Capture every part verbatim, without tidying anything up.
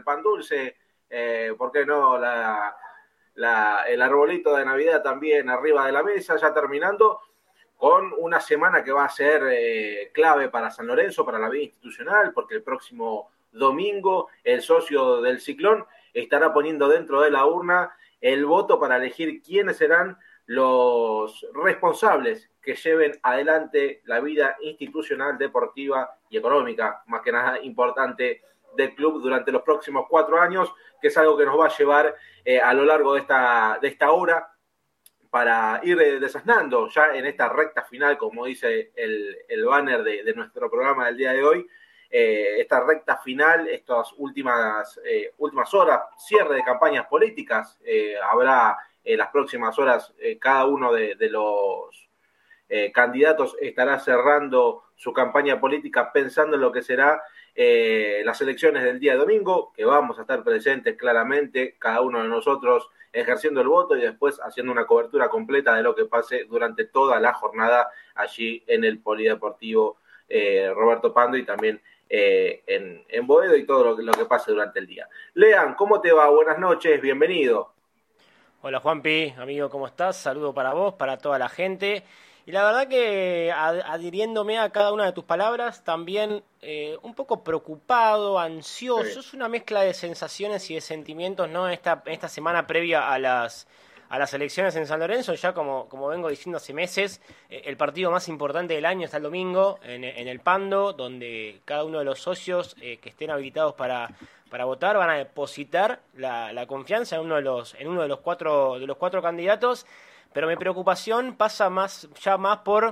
pan dulce, eh, ¿por qué no? La, la, el arbolito de Navidad también arriba de la mesa, ya terminando, con una semana que va a ser eh, clave para San Lorenzo, para la vida institucional, porque el próximo domingo el socio del Ciclón estará poniendo dentro de la urna el voto para elegir quiénes serán los responsables que lleven adelante la vida institucional, deportiva y económica, más que nada importante, del club durante los próximos cuatro años, que es algo que nos va a llevar eh, a lo largo de esta, de esta hora para ir eh, desasnando ya en esta recta final, como dice el, el banner de, de nuestro programa del día de hoy, eh, esta recta final, estas últimas, eh, últimas horas, cierre de campañas políticas, eh, habrá en las próximas horas eh, cada uno de, de los eh, candidatos estará cerrando su campaña política pensando en lo que será eh, las elecciones del día domingo, que vamos a estar presentes claramente, cada uno de nosotros ejerciendo el voto y después haciendo una cobertura completa de lo que pase durante toda la jornada allí en el Polideportivo eh, Roberto Pando y también eh, en, en Boedo y todo lo, lo que pase durante el día. Lean, ¿cómo te va? Buenas noches, bienvenido. Hola Juanpi, amigo, ¿cómo estás? Saludo para vos, para toda la gente. Y la verdad que adhiriéndome a cada una de tus palabras, también eh, un poco preocupado, ansioso, sí. Es una mezcla de sensaciones y de sentimientos, ¿no? Esta, esta semana previa a las, a las elecciones en San Lorenzo, ya como, como vengo diciendo hace meses, eh, el partido más importante del año está el domingo en, en el Pando, donde cada uno de los socios eh, que estén habilitados para, para votar van a depositar la, la confianza en uno de los, en uno de los cuatro, de los cuatro candidatos. Pero mi preocupación pasa más ya más por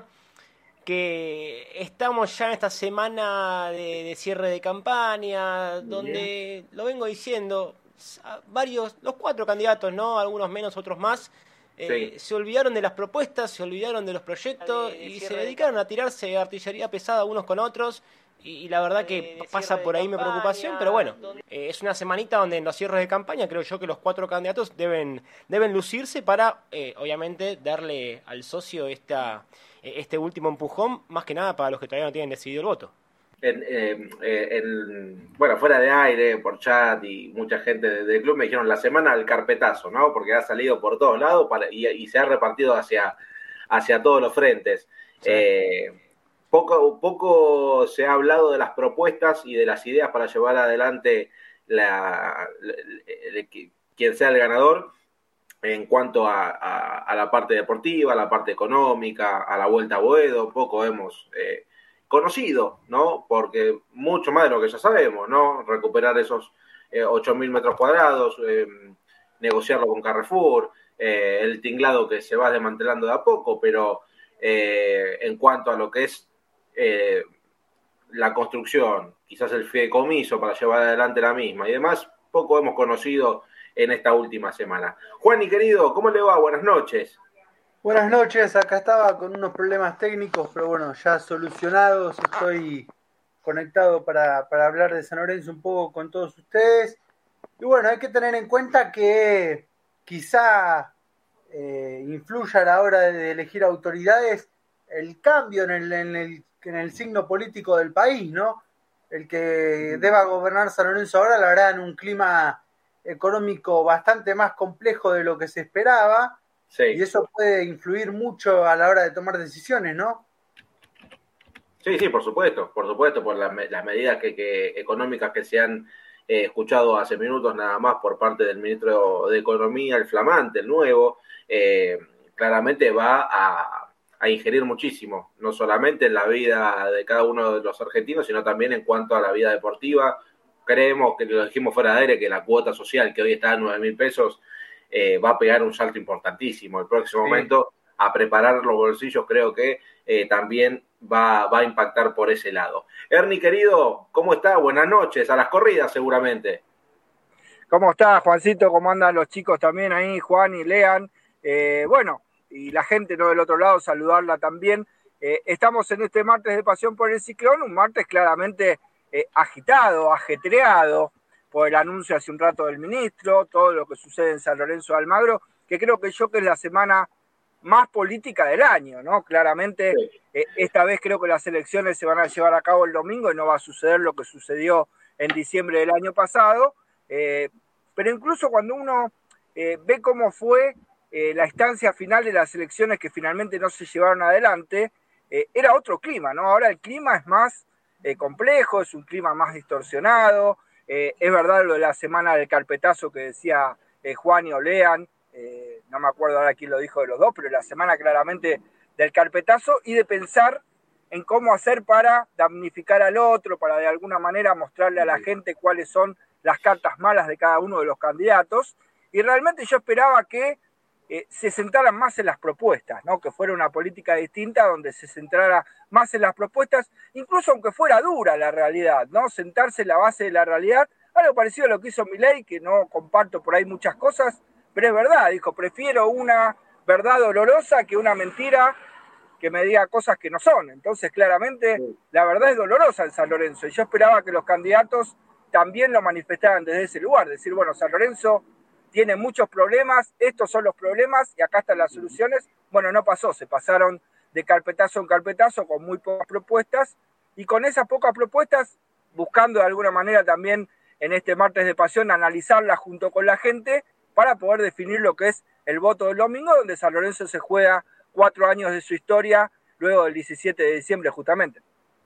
que estamos ya en esta semana de, de cierre de campaña, donde, lo vengo diciendo, varios, los cuatro candidatos, ¿no? Algunos menos, otros más, eh, sí. Se olvidaron de las propuestas, se olvidaron de los proyectos de, y se dedicaron a tirarse artillería pesada unos con otros. Y, y la verdad que eh, pasa por ahí campaña, mi preocupación, pero bueno, eh, es una semanita donde en los cierres de campaña creo yo que los cuatro candidatos deben deben lucirse para, eh, obviamente, darle al socio esta este último empujón, más que nada para los que todavía no tienen decidido el voto. En, eh, en, bueno, fuera de aire, por chat y mucha gente del club me dijeron la semana del carpetazo, ¿no? Porque ha salido por todos lados para, y, y se ha repartido hacia, hacia todos los frentes. Sí. Eh, Poco, poco se ha hablado de las propuestas y de las ideas para llevar adelante la, la, la, quien sea el ganador en cuanto a, a, a la parte deportiva, a la parte económica, a la vuelta a Boedo. Poco hemos eh, conocido, ¿no? Porque mucho más de lo que ya sabemos, ¿no? Recuperar esos eh, ocho mil metros cuadrados, eh, negociarlo con Carrefour, eh, el tinglado que se va desmantelando de a poco, pero eh, en cuanto a lo que es Eh, la construcción, quizás el fideicomiso para llevar adelante la misma y demás, poco hemos conocido en esta última semana. Juan y querido, ¿cómo le va? Buenas noches. Buenas noches, acá estaba con unos problemas técnicos, pero bueno, ya solucionados, estoy conectado para, para hablar de San Lorenzo un poco con todos ustedes. Y bueno, hay que tener en cuenta que quizá eh, influya a la hora de elegir autoridades el cambio en el, en el en el signo político del país, ¿no? El que deba gobernar San Lorenzo ahora, la verdad, en un clima económico bastante más complejo de lo que se esperaba, sí. Y eso puede influir mucho a la hora de tomar decisiones, ¿no? Sí, sí, por supuesto, por supuesto, por las, las medidas que, que, económicas que se han eh, escuchado hace minutos nada más por parte del ministro de Economía, el flamante, el nuevo, eh, claramente va a a ingerir muchísimo, no solamente en la vida de cada uno de los argentinos, sino también en cuanto a la vida deportiva. Creemos, que lo dijimos fuera de aire, que la cuota social, que hoy está a nueve mil pesos, eh, va a pegar un salto importantísimo. El próximo sí. momento, a preparar los bolsillos, creo que eh, también va, va a impactar por ese lado. Ernie, querido, ¿cómo está? Buenas noches, a las corridas seguramente. ¿Cómo está, Juancito? ¿Cómo andan los chicos también ahí, Juan y Lean? Eh, bueno, y la gente no del otro lado, saludarla también. Eh, estamos en este martes de Pasión por el Ciclón, un martes claramente eh, agitado, ajetreado por el anuncio hace un rato del ministro, todo lo que sucede en San Lorenzo de Almagro, que creo que yo que es la semana más política del año, ¿no? Claramente, sí. eh, esta vez creo que las elecciones se van a llevar a cabo el domingo y no va a suceder lo que sucedió en diciembre del año pasado, Eh, pero incluso cuando uno eh, ve cómo fue eh, la instancia final de las elecciones que finalmente no se llevaron adelante, eh, era otro clima, ¿no? Ahora el clima es más eh, complejo, es un clima más distorsionado. Eh, es verdad lo de la semana del carpetazo que decía eh, Juan y Olean, eh, no me acuerdo ahora quién lo dijo de los dos, pero la semana claramente del carpetazo y de pensar en cómo hacer para damnificar al otro, para de alguna manera mostrarle a la gente cuáles son las cartas malas de cada uno de los candidatos. Y realmente yo esperaba que eh, se centraran más en las propuestas, ¿no? Que fuera una política distinta donde se centrara más en las propuestas, incluso aunque fuera dura la realidad, ¿no? Sentarse en la base de la realidad, algo parecido a lo que hizo Milei, que no comparto por ahí muchas cosas, pero es verdad, dijo, prefiero una verdad dolorosa que una mentira que me diga cosas que no son. Entonces, claramente, la verdad es dolorosa en San Lorenzo, y yo esperaba que los candidatos también lo manifestaran desde ese lugar, decir, bueno, San Lorenzo tiene muchos problemas, estos son los problemas y acá están las soluciones. Bueno, no pasó, se pasaron de carpetazo en carpetazo con muy pocas propuestas, y con esas pocas propuestas, buscando de alguna manera también en este martes de pasión analizarlas junto con la gente para poder definir lo que es el voto del domingo, donde San Lorenzo se juega cuatro años de su historia, luego del diecisiete de diciembre justamente.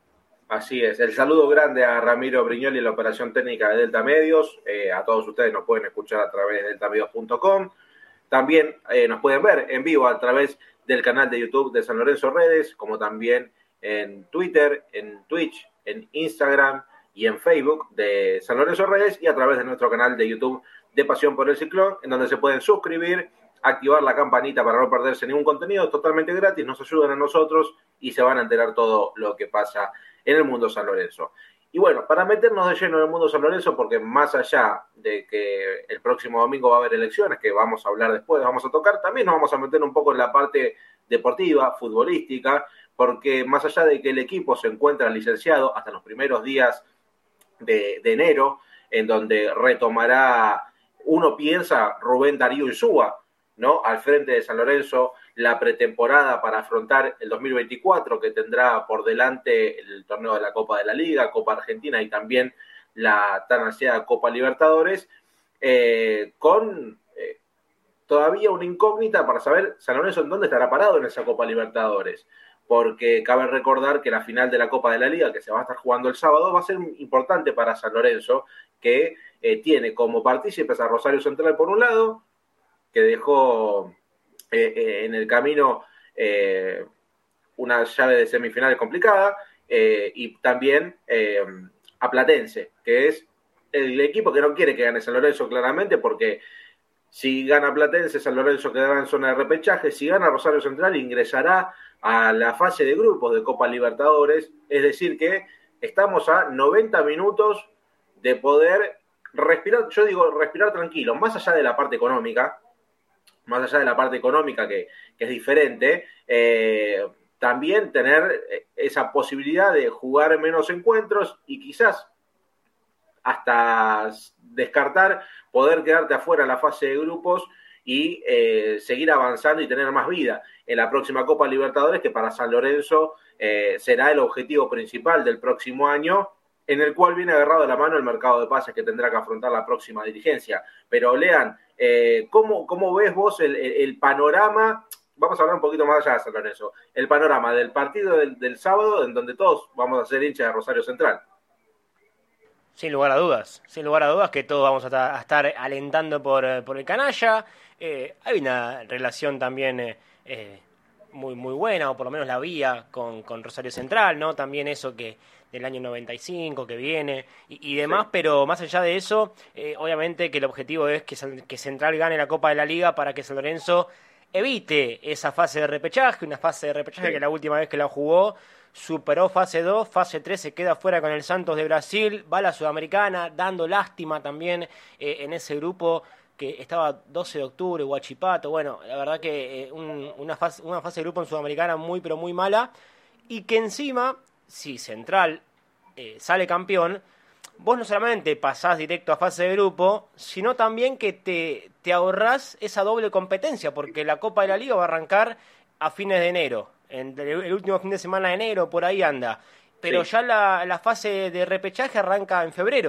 Así es. El saludo grande a Ramiro Brignoli en la operación técnica de Delta Medios. Eh, a todos ustedes nos pueden escuchar a través de delta medios punto com. También eh, nos pueden ver en vivo a través del canal de YouTube de San Lorenzo Redes, como también en Twitter, en Twitch, en Instagram y en Facebook de San Lorenzo Redes, y a través de nuestro canal de YouTube de Pasión por el Ciclón, en donde se pueden suscribir, activar la campanita para no perderse ningún contenido, totalmente gratis, nos ayudan a nosotros y se van a enterar todo lo que pasa en el mundo San Lorenzo. Y bueno, para meternos de lleno en el mundo San Lorenzo, porque más allá de que el próximo domingo va a haber elecciones, que vamos a hablar después, vamos a tocar, también nos vamos a meter un poco en la parte deportiva, futbolística, porque más allá de que el equipo se encuentra licenciado hasta los primeros días de, de enero, en donde retomará, uno piensa, Rubén Darío Insúa, ¿no? Al frente de San Lorenzo, la pretemporada para afrontar el dos mil veinticuatro, que tendrá por delante el torneo de la Copa de la Liga, Copa Argentina y también la tan ansiada Copa Libertadores, eh, con eh, todavía una incógnita para saber San Lorenzo en dónde estará parado en esa Copa Libertadores, porque cabe recordar que la final de la Copa de la Liga, que se va a estar jugando el sábado, va a ser importante para San Lorenzo, que eh, tiene como partícipes a Rosario Central por un lado, que dejó eh, eh, en el camino eh, una llave de semifinales complicada, eh, y también eh, a Platense, que es el equipo que no quiere que gane San Lorenzo claramente, porque si gana Platense, San Lorenzo quedará en zona de repechaje, si gana Rosario Central ingresará a la fase de grupos de Copa Libertadores, es decir que estamos a noventa minutos de poder respirar, yo digo respirar tranquilo, más allá de la parte económica, más allá de la parte económica que, que es diferente, eh, también tener esa posibilidad de jugar menos encuentros y quizás hasta descartar poder quedarte afuera en la fase de grupos y eh, seguir avanzando y tener más vida en la próxima Copa Libertadores, que para San Lorenzo eh, será el objetivo principal del próximo año, en el cual viene agarrado de la mano el mercado de pases que tendrá que afrontar la próxima dirigencia. Pero, Lean, eh, ¿cómo, ¿cómo ves vos el, el, el panorama? Vamos a hablar un poquito más allá de San Lorenzo. El panorama del partido del, del sábado, en donde todos vamos a ser hinchas de Rosario Central. Sin lugar a dudas, sin lugar a dudas que todos vamos a, a estar alentando por, por el canalla. Eh, hay una relación también eh, eh, muy muy buena, o por lo menos la vía con, con Rosario Central, ¿no? También eso que del año noventa y cinco que viene y, y demás, sí. Pero más allá de eso, eh, obviamente que el objetivo es que, que Central gane la Copa de la Liga para que San Lorenzo evite esa fase de repechaje, una fase de repechaje sí. Que la última vez que la jugó superó fase dos, fase tres se queda fuera con el Santos de Brasil, va a la Sudamericana, dando lástima también eh, en ese grupo que estaba doce de octubre, Huachipato, bueno, la verdad que eh, un, una, fase, una fase de grupo en Sudamericana muy pero muy mala, y que encima, si Central eh, sale campeón, vos no solamente pasás directo a fase de grupo, sino también que te, te ahorrás esa doble competencia, porque la Copa de la Liga va a arrancar a fines de enero, en el último fin de semana de enero, por ahí anda. Pero sí. Ya la, la fase de repechaje arranca en febrero.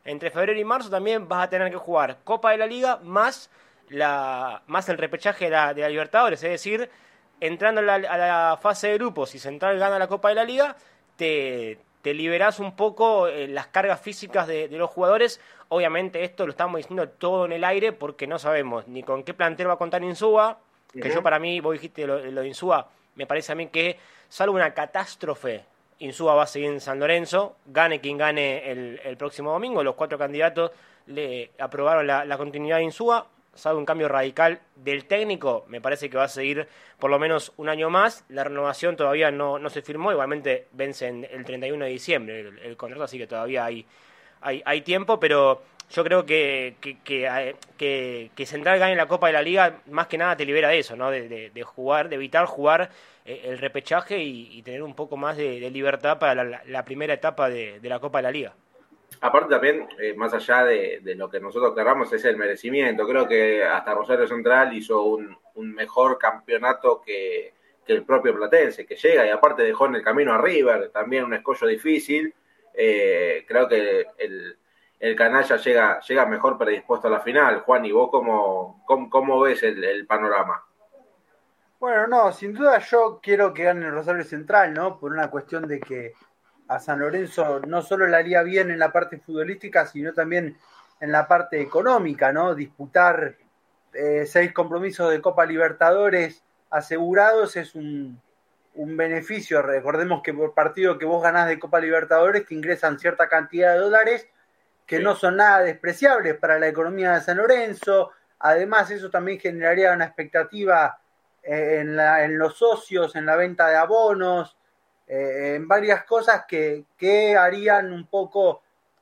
entre febrero y marzo también vas a tener que jugar Copa de la Liga más, la, más el repechaje de la, de la Libertadores, es decir, entrando a la, a la fase de grupos, si Central gana la Copa de la Liga, te, te liberás un poco eh, las cargas físicas de, de los jugadores. Obviamente esto lo estamos diciendo todo en el aire porque no sabemos ni con qué plantel va a contar Insúa, que uh-huh. yo para mí, vos dijiste lo, lo de Insúa, me parece a mí que salvo una catástrofe, Insúa va a seguir en San Lorenzo, gane quien gane el, el próximo domingo, los cuatro candidatos le aprobaron la, la continuidad de Insúa, salvo un cambio radical del técnico, me parece que va a seguir por lo menos un año más. La renovación todavía no, no se firmó, igualmente vence en el treinta y uno de diciembre el, el contrato, así que todavía hay, hay, hay tiempo, pero yo creo que que, que, que que Central gane la Copa de la Liga más que nada te libera de eso, ¿no? De, de, de jugar, de evitar jugar eh, el repechaje y, y tener un poco más de, de libertad para la, la primera etapa de, de la Copa de la Liga. Aparte también, eh, más allá de, de lo que nosotros querramos, es el merecimiento. Creo que hasta Rosario Central hizo un, un mejor campeonato que, que el propio Platense, que llega y aparte dejó en el camino a River, también un escollo difícil. Eh, creo que el, el canalla llega, llega mejor predispuesto a la final. Juan, ¿y vos cómo, cómo, cómo ves el, el panorama? Bueno, no, sin duda yo quiero que gane el Rosario Central, ¿no? Por una cuestión de que a San Lorenzo no solo le haría bien en la parte futbolística, sino también en la parte económica, ¿no? Disputar eh, seis compromisos de Copa Libertadores asegurados es un, un beneficio. Recordemos que por partido que vos ganás de Copa Libertadores te ingresan cierta cantidad de dólares que sí. no son nada despreciables para la economía de San Lorenzo. Además, eso también generaría una expectativa eh, en, la, en los socios, en la venta de abonos, Eh, en varias cosas que, que harían un poco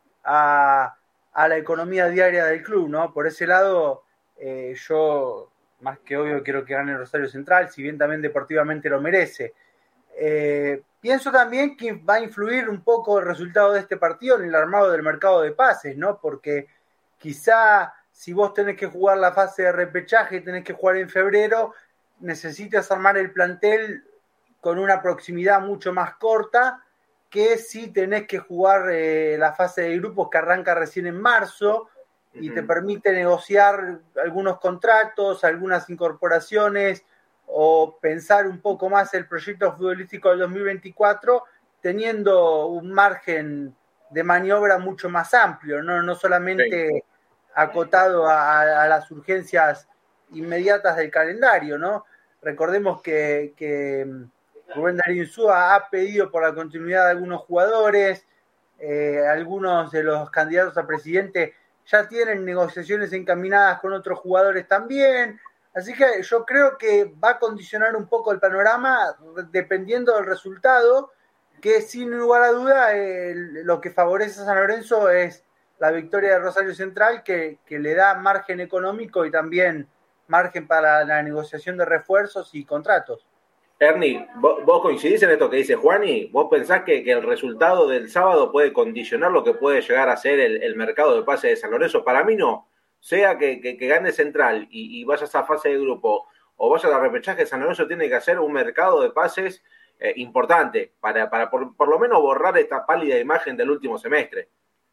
a, a la economía diaria del club, ¿no? Por ese lado, eh, yo, más que obvio, quiero que gane Rosario Central, si bien también deportivamente lo merece. Eh, pienso también que va a influir un poco el resultado de este partido en el armado del mercado de pases, ¿no? Porque quizá si vos tenés que jugar la fase de repechaje, tenés que jugar en febrero, necesitas armar el plantel con una proximidad mucho más corta que si tenés que jugar eh, la fase de grupos que arranca recién en marzo y uh-huh. te permite negociar algunos contratos, algunas incorporaciones o pensar un poco más el proyecto futbolístico del dos mil veinticuatro teniendo un margen de maniobra mucho más amplio, no, no solamente sí. acotado a, a las urgencias inmediatas del calendario, ¿no? Recordemos que, que Rubén Darío Insúa ha pedido por la continuidad de algunos jugadores, eh, algunos de los candidatos a presidente ya tienen negociaciones encaminadas con otros jugadores también, así que yo creo que va a condicionar un poco el panorama dependiendo del resultado, que sin lugar a duda eh, lo que favorece a San Lorenzo es la victoria de Rosario Central, que, que le da margen económico y también margen para la negociación de refuerzos y contratos. Ernie, ¿vos, vos coincidís en esto que dice Juani? ¿Vos pensás que, que el resultado del sábado puede condicionar lo que puede llegar a ser el, el mercado de pases de San Lorenzo? Para mí no. Sea que, que, que gane Central y, y vayas a fase de grupo o vayas a repechaje, San Lorenzo tiene que hacer un mercado de pases eh, importante para, para por, por lo menos borrar esta pálida imagen del último semestre.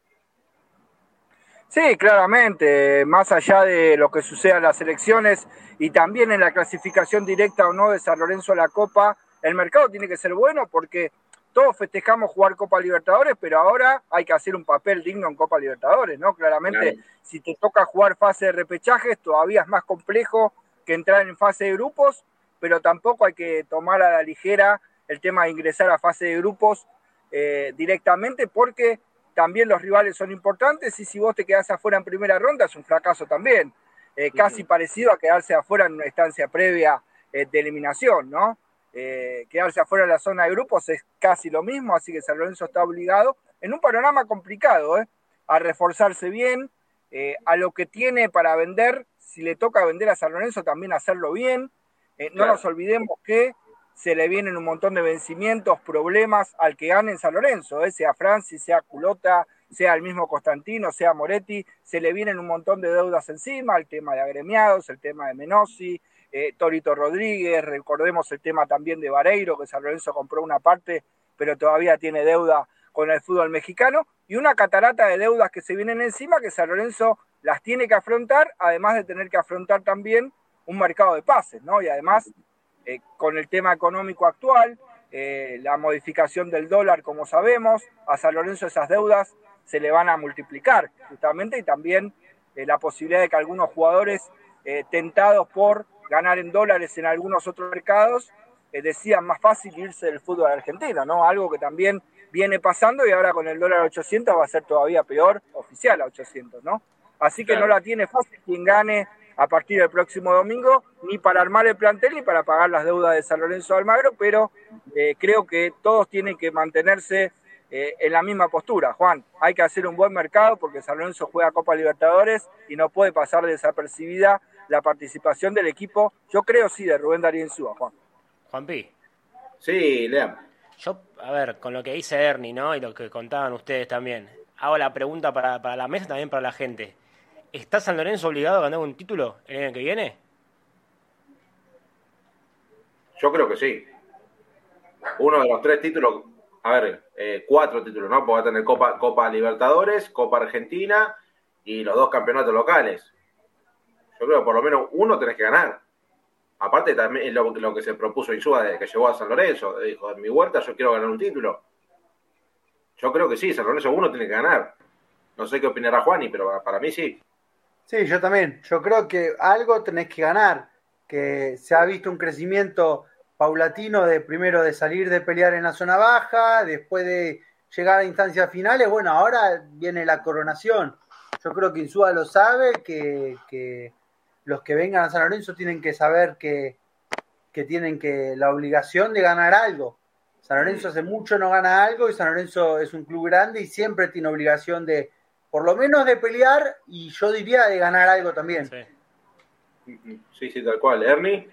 Sí, claramente, más allá de lo que suceda en las elecciones y también en la clasificación directa o no de San Lorenzo a la Copa, el mercado tiene que ser bueno porque todos festejamos jugar Copa Libertadores, pero ahora hay que hacer un papel digno en Copa Libertadores, ¿no? Claramente, claro. Si te toca jugar fase de repechajes, todavía es más complejo que entrar en fase de grupos, pero tampoco hay que tomar a la ligera el tema de ingresar a fase de grupos eh, directamente porque también los rivales son importantes y si vos te quedás afuera en primera ronda es un fracaso también, eh, casi uh-huh. parecido a quedarse afuera en una instancia previa eh, de eliminación, ¿no? Eh, quedarse afuera en la zona de grupos es casi lo mismo, así que San Lorenzo está obligado, en un panorama complicado, ¿eh? a reforzarse bien, eh, a lo que tiene para vender, si le toca vender a San Lorenzo también hacerlo bien, eh, no claro. nos olvidemos que se le vienen un montón de vencimientos, problemas al que gane en San Lorenzo, ¿eh? sea Francis, sea Culota, sea el mismo Constantino, sea Moretti, se le vienen un montón de deudas encima, el tema de agremiados, el tema de Menossi, eh, Torito Rodríguez, recordemos el tema también de Vareiro, que San Lorenzo compró una parte, pero todavía tiene deuda con el fútbol mexicano y una catarata de deudas que se vienen encima que San Lorenzo las tiene que afrontar, además de tener que afrontar también un mercado de pases, ¿no? Y además, eh, con el tema económico actual, eh, la modificación del dólar, como sabemos, a San Lorenzo esas deudas se le van a multiplicar, justamente, y también eh, la posibilidad de que algunos jugadores eh, tentados por ganar en dólares en algunos otros mercados, eh, decían más fácil irse del fútbol argentino, ¿no? Algo que también viene pasando y ahora con el dólar a ochocientos va a ser todavía peor, oficial a ochocientos, ¿no? Así que claro, no la tiene fácil quien gane a partir del próximo domingo, ni para armar el plantel ni para pagar las deudas de San Lorenzo de Almagro, pero eh, creo que todos tienen que mantenerse eh, en la misma postura. Juan, hay que hacer un buen mercado porque San Lorenzo juega Copa Libertadores y no puede pasar desapercibida la participación del equipo, yo creo sí, de Rubén Darío Insúa, Juan. Juanpi. Sí, Lean. Yo, a ver, con lo que dice Ernie, ¿no? Y lo que contaban ustedes también, hago la pregunta para, para la mesa, también para la gente. ¿Está San Lorenzo obligado a ganar un título el año que viene? Yo creo que sí. Uno de los tres títulos, a ver, eh, cuatro títulos, ¿no? Porque va a tener Copa, Copa Libertadores, Copa Argentina y los dos campeonatos locales. Yo creo que por lo menos uno tenés que ganar. Aparte también es lo, lo que se propuso Insúa desde que llegó a San Lorenzo. Dijo, en mi huerta yo quiero ganar un título. Yo creo que sí, San Lorenzo uno tiene que ganar. No sé qué opinará Juani, pero para mí sí. Sí, yo también. Yo creo que algo tenés que ganar, que se ha visto un crecimiento paulatino de primero de salir de pelear en la zona baja, después de llegar a instancias finales. Bueno, ahora viene la coronación. Yo creo que Insúa lo sabe, que, que los que vengan a San Lorenzo tienen que saber que, que tienen que la obligación de ganar algo. San Lorenzo hace mucho no gana algo y San Lorenzo es un club grande y siempre tiene obligación de por lo menos de pelear y yo diría de ganar algo también. Sí, sí, sí, tal cual. Ernie.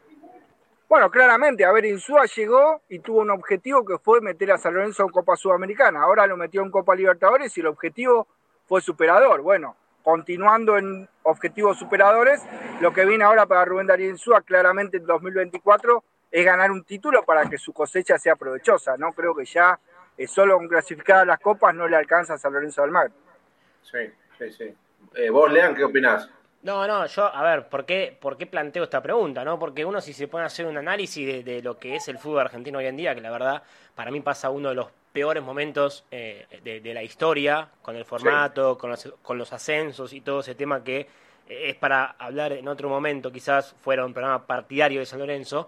Bueno, claramente, a ver, Insúa llegó y tuvo un objetivo que fue meter a San Lorenzo en Copa Sudamericana. Ahora lo metió en Copa Libertadores y el objetivo fue superador. Bueno, continuando en objetivos superadores, lo que viene ahora para Rubén Darío Insúa claramente en dos mil veinticuatro es ganar un título para que su cosecha sea provechosa. No creo que ya eh, solo con clasificar a las copas no le alcanza a San Lorenzo de Almagro. Sí, sí, sí. Eh, vos, Lean, ¿qué opinás? No, no, yo, a ver, ¿por qué, ¿por qué planteo esta pregunta? ¿No? Porque uno si se pone a hacer un análisis de, de lo que es el fútbol argentino hoy en día, que la verdad, para mí pasa uno de los peores momentos eh, de, de la historia, con el formato, sí, con, los, con los ascensos y todo ese tema que eh, es para hablar en otro momento, quizás fuera un programa partidario de San Lorenzo.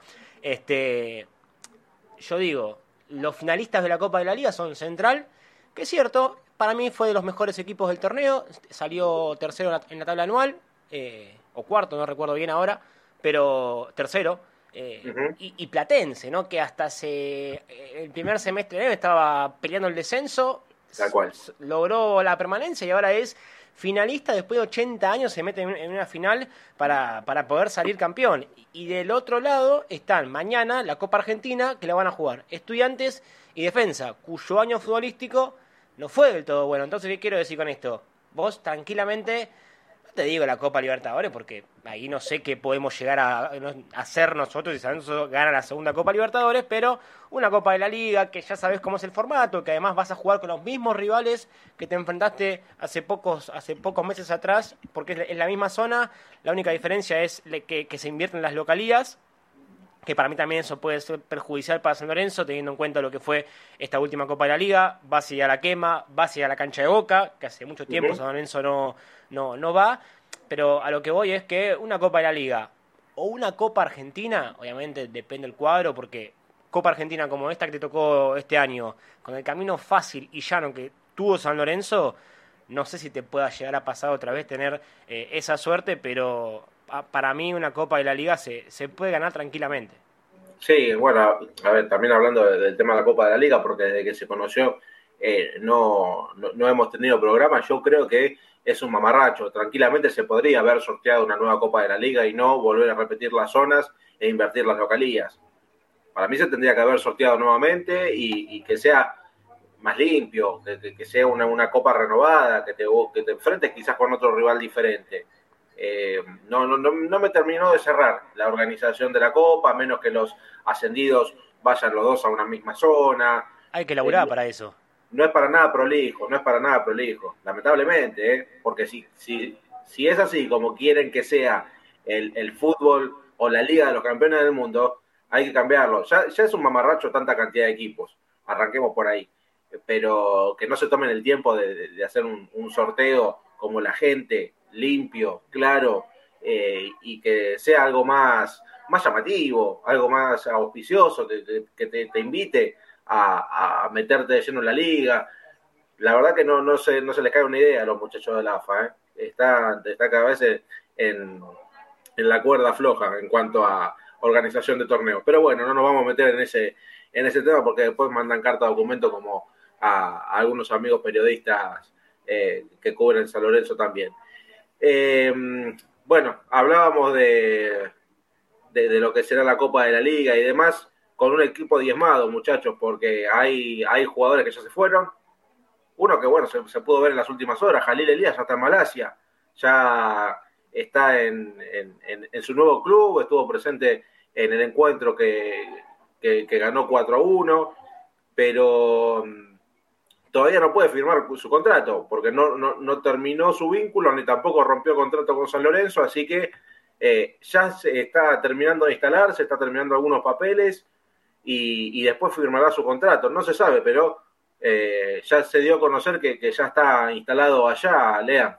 Este, yo digo, los finalistas de la Copa de la Liga son Central, que es cierto, para mí fue de los mejores equipos del torneo, salió tercero en la, en la tabla anual, eh, o cuarto, no recuerdo bien ahora, pero tercero, eh, uh-huh. y, y Platense, ¿no? Que hasta hace, el primer semestre estaba peleando el descenso, tal cual, logró la permanencia y ahora es finalista, después de ochenta años se mete en, en una final para, para poder salir campeón. Y del otro lado están mañana la Copa Argentina, que la van a jugar Estudiantes y Defensa, cuyo año futbolístico no fue del todo bueno. Entonces, ¿qué quiero decir con esto? Vos tranquilamente, no te digo la Copa Libertadores, porque ahí no sé qué podemos llegar a, a hacer nosotros si sabemos ganar la segunda Copa Libertadores, pero una Copa de la Liga, que ya sabes cómo es el formato, que además vas a jugar con los mismos rivales que te enfrentaste hace pocos, hace pocos meses atrás, porque es en la misma zona. La única diferencia es que, que se invierten las localías, que para mí también eso puede ser perjudicial para San Lorenzo, teniendo en cuenta lo que fue esta última Copa de la Liga. Va hacia la quema, va hacia la cancha de Boca, que hace mucho tiempo uh-huh. San Lorenzo no, no, no va, pero a lo que voy es que una Copa de la Liga o una Copa Argentina, obviamente depende del cuadro, porque Copa Argentina como esta que te tocó este año, con el camino fácil y llano que tuvo San Lorenzo, no sé si te pueda llegar a pasar otra vez tener eh, esa suerte, pero para mí una Copa de la Liga se, se puede ganar tranquilamente. Sí, bueno, a ver, también hablando de, del tema de la Copa de la Liga, porque desde que se conoció eh, no, no, no hemos tenido programa, yo creo que es un mamarracho. Tranquilamente se podría haber sorteado una nueva Copa de la Liga y no volver a repetir las zonas e invertir las localías. Para mí se tendría que haber sorteado nuevamente y, y que sea más limpio, que, que sea una, una Copa renovada, que te, que te enfrentes quizás con otro rival diferente. Eh, no, no, no me terminó de cerrar la organización de la Copa, a menos que los ascendidos vayan los dos a una misma zona. Hay que laburar eh, para eso. no es para nada prolijo, no es para nada prolijo, lamentablemente, ¿eh? Porque si, si, si es así como quieren que sea el, el fútbol o la Liga de los Campeones del Mundo, hay que cambiarlo. Ya, ya es un mamarracho tanta cantidad de equipos, arranquemos por ahí, pero que no se tomen el tiempo de, de, de hacer un, un sorteo como la gente, limpio, claro, eh, y que sea algo más, más llamativo, algo más auspicioso, que, que te, te invite a, a meterte de lleno en la liga. La verdad que no, no, se, no se les cae una idea a los muchachos de la A F A, ¿eh? Está, está cada vez en, en la cuerda floja en cuanto a organización de torneos. Pero bueno, no nos vamos a meter en ese, en ese tema porque después mandan carta de documento como a, a algunos amigos periodistas eh, que cubren San Lorenzo también. Eh, bueno, hablábamos de, de, de lo que será la Copa de la Liga y demás, con un equipo diezmado, muchachos, porque hay, hay jugadores que ya se fueron. Uno que, bueno, se, se pudo ver en las últimas horas, Jalil Elías ya está en Malasia, ya está en, en, en, en su nuevo club, estuvo presente en el encuentro que, que, que ganó cuatro a uno, pero todavía no puede firmar su contrato, porque no, no, no terminó su vínculo, ni tampoco rompió contrato con San Lorenzo, así que eh, ya se está terminando de instalar, se está terminando algunos papeles, y, y después firmará su contrato. No se sabe, pero eh, ya se dio a conocer que, que ya está instalado allá, Lea.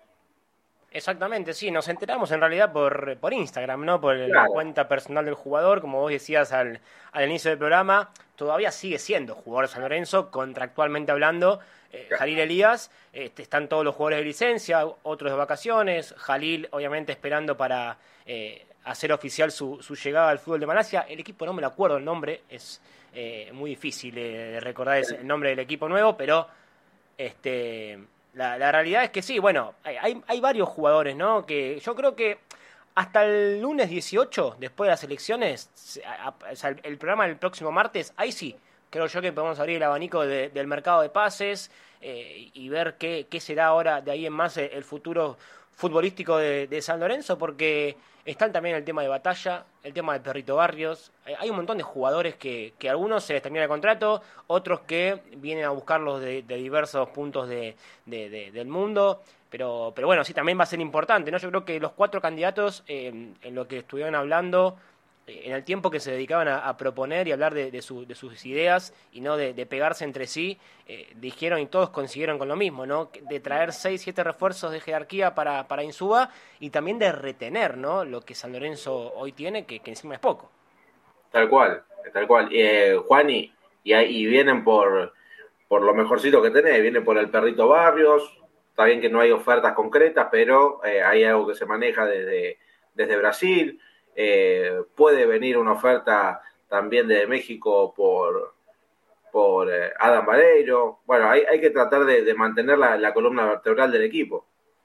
Exactamente, sí, nos enteramos en realidad por, por Instagram, ¿no? Por Claro. la cuenta personal del jugador, como vos decías al, al inicio del programa, todavía sigue siendo jugador de San Lorenzo, contractualmente hablando. eh, Claro. Jalil Elías, este, están todos los jugadores de licencia, otros de vacaciones, Jalil obviamente esperando para eh, hacer oficial su, su llegada al fútbol de Malasia. El equipo no me lo acuerdo el nombre, es eh, muy difícil eh, de recordar ese- el nombre del equipo nuevo, pero este... La, la realidad es que sí, bueno, hay, hay varios jugadores, ¿no? Que yo creo que hasta el lunes dieciocho, después de las elecciones, se- a- a- o sea, el, el programa del próximo martes, ahí sí, creo yo que podemos abrir el abanico de- del mercado de pases eh, y ver qué, qué será ahora de ahí en más el, el futuro futbolístico de, de San Lorenzo, porque están también el tema de Batalla, el tema de Perrito Barrios. Hay hay un montón de jugadores que, que a algunos se les termina el contrato, otros que vienen a buscarlos de, de diversos puntos de, de- de- del mundo. Pero, pero bueno, sí, también va a ser importante, ¿no? Yo creo que los cuatro candidatos, eh, en lo que estuvieron hablando, eh, en el tiempo que se dedicaban a, a proponer y hablar de, de su- de sus ideas y no de, de pegarse entre sí, eh, dijeron y todos consiguieron con lo mismo, ¿no? Que- De traer seis, siete refuerzos de jerarquía para, para Insúa y también de retener, ¿no? Lo que San Lorenzo hoy tiene, que, que encima es poco. Tal cual, tal cual. Eh, Juani, y, ahí- y vienen por, por lo mejorcito que tenés, vienen por el Perrito Barrios. Está bien que no hay ofertas concretas, pero eh, hay algo que se maneja desde, desde Brasil. Eh, puede venir una oferta también de México por, por eh, Adam Vareiro. Bueno, hay, hay que tratar de, de mantener la, la columna vertebral del equipo.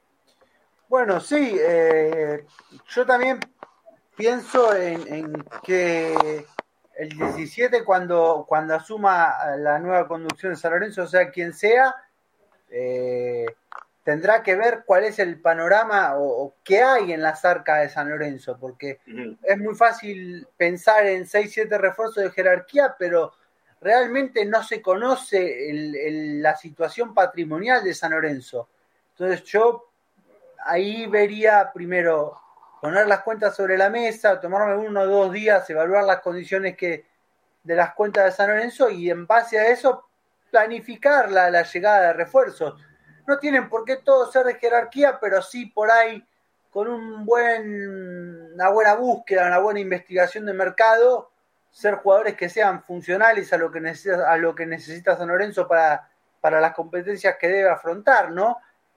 Bueno, sí, eh, yo también pienso en, en que el diecisiete, cuando, cuando asuma la nueva conducción de San Lorenzo, o sea, quien sea, eh, tendrá que ver cuál es el panorama o, o qué hay en las arcas de San Lorenzo, porque Ujú. es muy fácil pensar en seis siete refuerzos de jerarquía, pero realmente no se conoce el, el, la situación patrimonial de San Lorenzo. Entonces yo ahí vería primero poner las cuentas sobre la mesa, tomarme uno o dos días, evaluar las condiciones que de las cuentas de San Lorenzo y en base a eso planificar la, la llegada de refuerzos. No tienen por qué todos ser de jerarquía, pero sí por ahí con un buen, una buena búsqueda, una buena investigación de mercado, ser jugadores que sean funcionales a lo que necesita, a lo que necesita San Lorenzo para, para las competencias que debe afrontar, ¿no?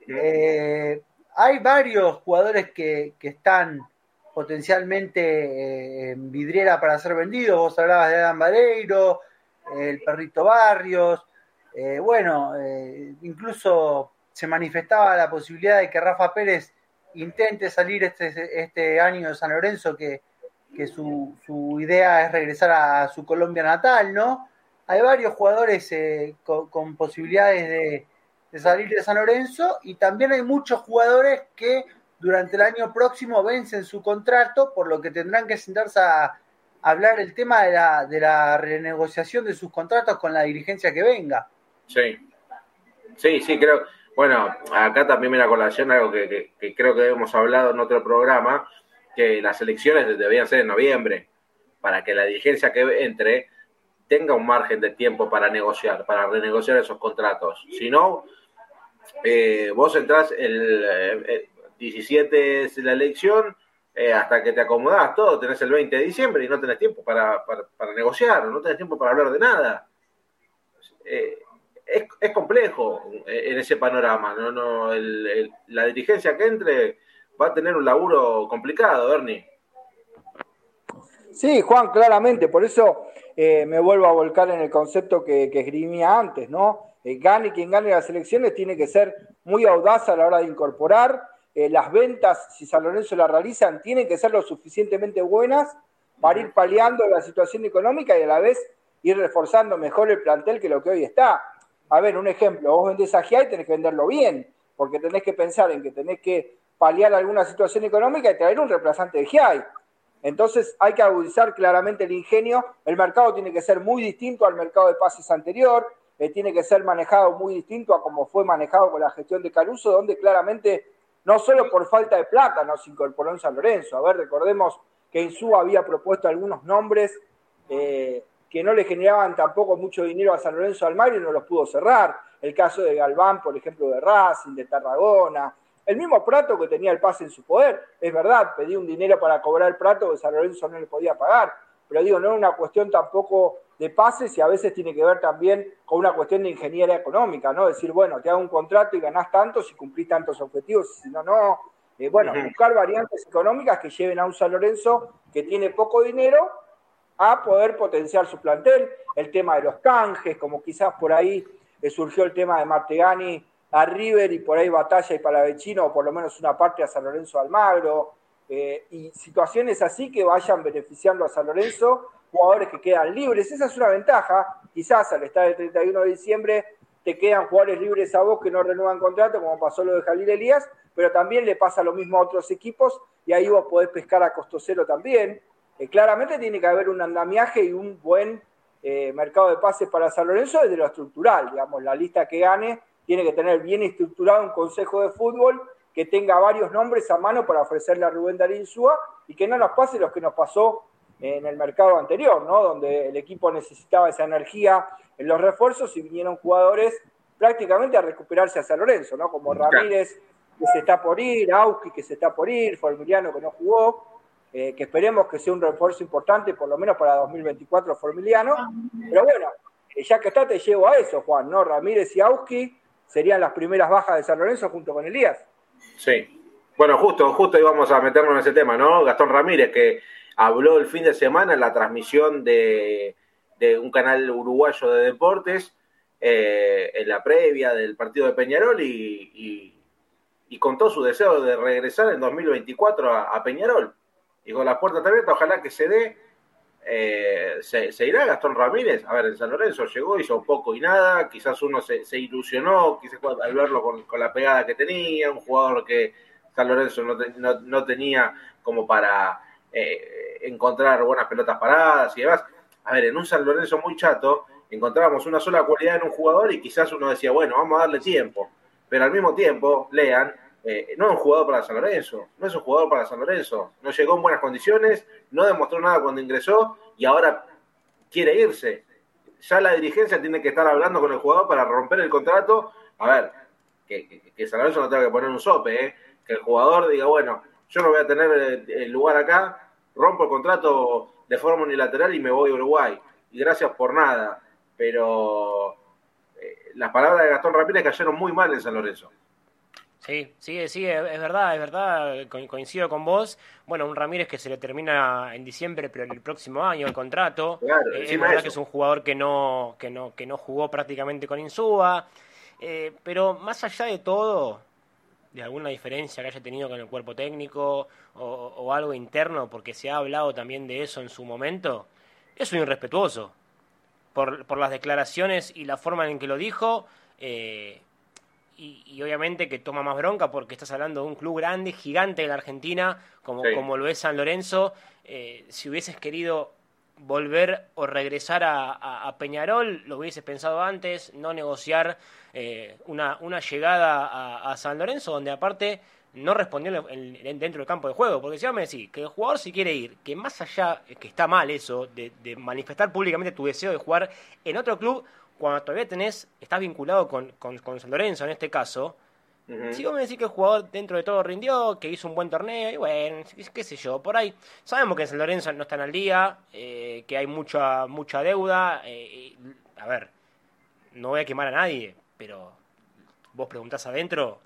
Eh, hay varios jugadores que, que están potencialmente eh, en vidriera para ser vendidos. Vos hablabas de Adam Vareiro, eh, el Perrito Barrios. Eh, bueno, eh, incluso se manifestaba la posibilidad de que Rafa Pérez intente salir este, este año de San Lorenzo, que, que su, su idea es regresar a su Colombia natal, ¿no? Hay varios jugadores eh, con, con posibilidades de, de salir de San Lorenzo y también hay muchos jugadores que durante el año próximo vencen su contrato, por lo que tendrán que sentarse a, a hablar el tema de la, de la renegociación de sus contratos con la dirigencia que venga. Sí, sí, sí, creo. Bueno, acá también me la colación algo que, que, que creo que hemos hablado en otro programa, que las elecciones deberían ser en noviembre, para que la dirigencia que entre tenga un margen de tiempo para negociar, para renegociar esos contratos. Si no, eh, vos entrás el, el diecisiete es la elección, eh, hasta que te acomodás todo, tenés el veinte de diciembre y no tenés tiempo para, para, para negociar, no tenés tiempo para hablar de nada. Eh, es, es complejo en ese panorama, no, no, el, el, la dirigencia que entre va a tener un laburo complicado, Ernie. Sí, Juan, claramente, por eso eh, me vuelvo a volcar en el concepto que, que esgrimía antes, ¿no? Eh, gane quien gane las elecciones tiene que ser muy audaz a la hora de incorporar. Eh, las ventas, si San Lorenzo las realizan, tienen que ser lo suficientemente buenas para ir paliando la situación económica y a la vez ir reforzando mejor el plantel que lo que hoy está. A ver, un ejemplo, vos vendés a Giai y tenés que venderlo bien, porque tenés que pensar en que tenés que paliar alguna situación económica y traer un reemplazante de Giai. Entonces hay que agudizar claramente el ingenio. El mercado tiene que ser muy distinto al mercado de pases anterior, eh, tiene que ser manejado muy distinto a como fue manejado con la gestión de Caruso, donde claramente no solo por falta de plata nos incorporó en San Lorenzo. A ver, recordemos que Insúa había propuesto algunos nombres eh, que no le generaban tampoco mucho dinero a San Lorenzo Almagro y no los pudo cerrar. El caso de Galván, por ejemplo, de Racing, de Tarragona. El mismo Prato que tenía el pase en su poder, es verdad, pedí un dinero para cobrar el Prato que San Lorenzo no le podía pagar, pero digo, no es una cuestión tampoco de pases y a veces tiene que ver también con una cuestión de ingeniería económica, ¿no? Decir, bueno, te hago un contrato y ganás tanto si cumplís tantos objetivos, si no, no. Eh, bueno, uh-huh. buscar variantes económicas que lleven a un San Lorenzo que tiene poco dinero a poder potenciar su plantel, el tema de los canjes, como quizás por ahí eh, surgió el tema de Martegani a River y por ahí Batalla y Palavecino, o por lo menos una parte a San Lorenzo Almagro, eh, y situaciones así que vayan beneficiando a San Lorenzo, jugadores que quedan libres. Esa es una ventaja, quizás al estar el treinta y uno de diciembre te quedan jugadores libres a vos que no renuevan contrato, como pasó lo de Jalil Elías, pero también le pasa lo mismo a otros equipos y ahí vos podés pescar a costo cero también. Eh, claramente tiene que haber un andamiaje y un buen eh, mercado de pases para San Lorenzo desde lo estructural, digamos, la lista que gane tiene que tener bien estructurado un consejo de fútbol que tenga varios nombres a mano para ofrecerle a Rubén Darín Insúa y que no nos pase lo que nos pasó en el mercado anterior, ¿no? Donde el equipo necesitaba esa energía en los refuerzos y vinieron jugadores prácticamente a recuperarse a San Lorenzo, ¿no? Como Ramírez, que se está por ir, Auski, que se está por ir, Formiliano, que no jugó, eh, que esperemos que sea un refuerzo importante, por lo menos para dos mil veinticuatro, Formiliano. Pero bueno, ya que está, te llevo a eso, Juan, ¿no? Ramírez y Auski serían las primeras bajas de San Lorenzo junto con Elías. Sí. Bueno, justo, justo íbamos a meternos en ese tema, ¿no? Gastón Ramírez, que habló el fin de semana en la transmisión de, de un canal uruguayo de deportes, eh, en la previa del partido de Peñarol, y, y, y contó su deseo de regresar en dos mil veinticuatro a, a Peñarol. Dijo, las puertas están abiertas, ojalá que se dé. Eh, se, se irá Gastón Ramírez. A ver, en San Lorenzo llegó, hizo poco y nada, quizás uno se, se ilusionó, quizás al verlo con, con la pegada que tenía, un jugador que San Lorenzo no, te, no, no tenía como para eh, encontrar buenas pelotas paradas y demás. A ver, en un San Lorenzo muy chato encontrábamos una sola cualidad en un jugador y quizás uno decía, bueno, vamos a darle tiempo, pero al mismo tiempo, Lean, Eh, no es un jugador para San Lorenzo, no es un jugador para San Lorenzo, no llegó en buenas condiciones, no demostró nada cuando ingresó y ahora quiere irse. Ya la dirigencia tiene que estar hablando con el jugador para romper el contrato. A ver, que, que, que San Lorenzo no tenga que poner un sope, ¿eh? Que el jugador diga, bueno, yo no voy a tener el, el lugar acá, rompo el contrato de forma unilateral y me voy a Uruguay. Y gracias por nada. Pero eh, las palabras de Gastón Ramírez cayeron muy mal en San Lorenzo. Sí, sí, sí, es verdad, es verdad, coincido con vos. Bueno, un Ramírez que se le termina en diciembre, pero en el próximo año el contrato. Claro, eh, es verdad que es un jugador que no, que no, que no jugó prácticamente con Insúa. Eh, pero más allá de todo, de alguna diferencia que haya tenido con el cuerpo técnico o, o algo interno, porque se ha hablado también de eso en su momento, es un irrespetuoso. Por, por las declaraciones y la forma en que lo dijo. Eh, Y, y obviamente que toma más bronca porque estás hablando de un club grande, gigante de la Argentina, como, sí. como lo es San Lorenzo. Eh, si hubieses querido volver o regresar a, a, a Peñarol, lo hubieses pensado antes, no negociar eh, una, una llegada a, a San Lorenzo, donde aparte no respondió en, en, dentro del campo de juego, porque si vos me decís que el jugador si quiere ir, que más allá, que está mal eso, de, de manifestar públicamente tu deseo de jugar en otro club, cuando todavía tenés, estás vinculado con, con, con San Lorenzo en este caso, uh-huh. Si vos me decís que el jugador dentro de todo rindió, que hizo un buen torneo, y bueno, qué sé yo, por ahí, sabemos que en San Lorenzo no están al día, eh, que hay mucha, mucha deuda, eh, y, a ver, no voy a quemar a nadie, pero vos preguntás adentro,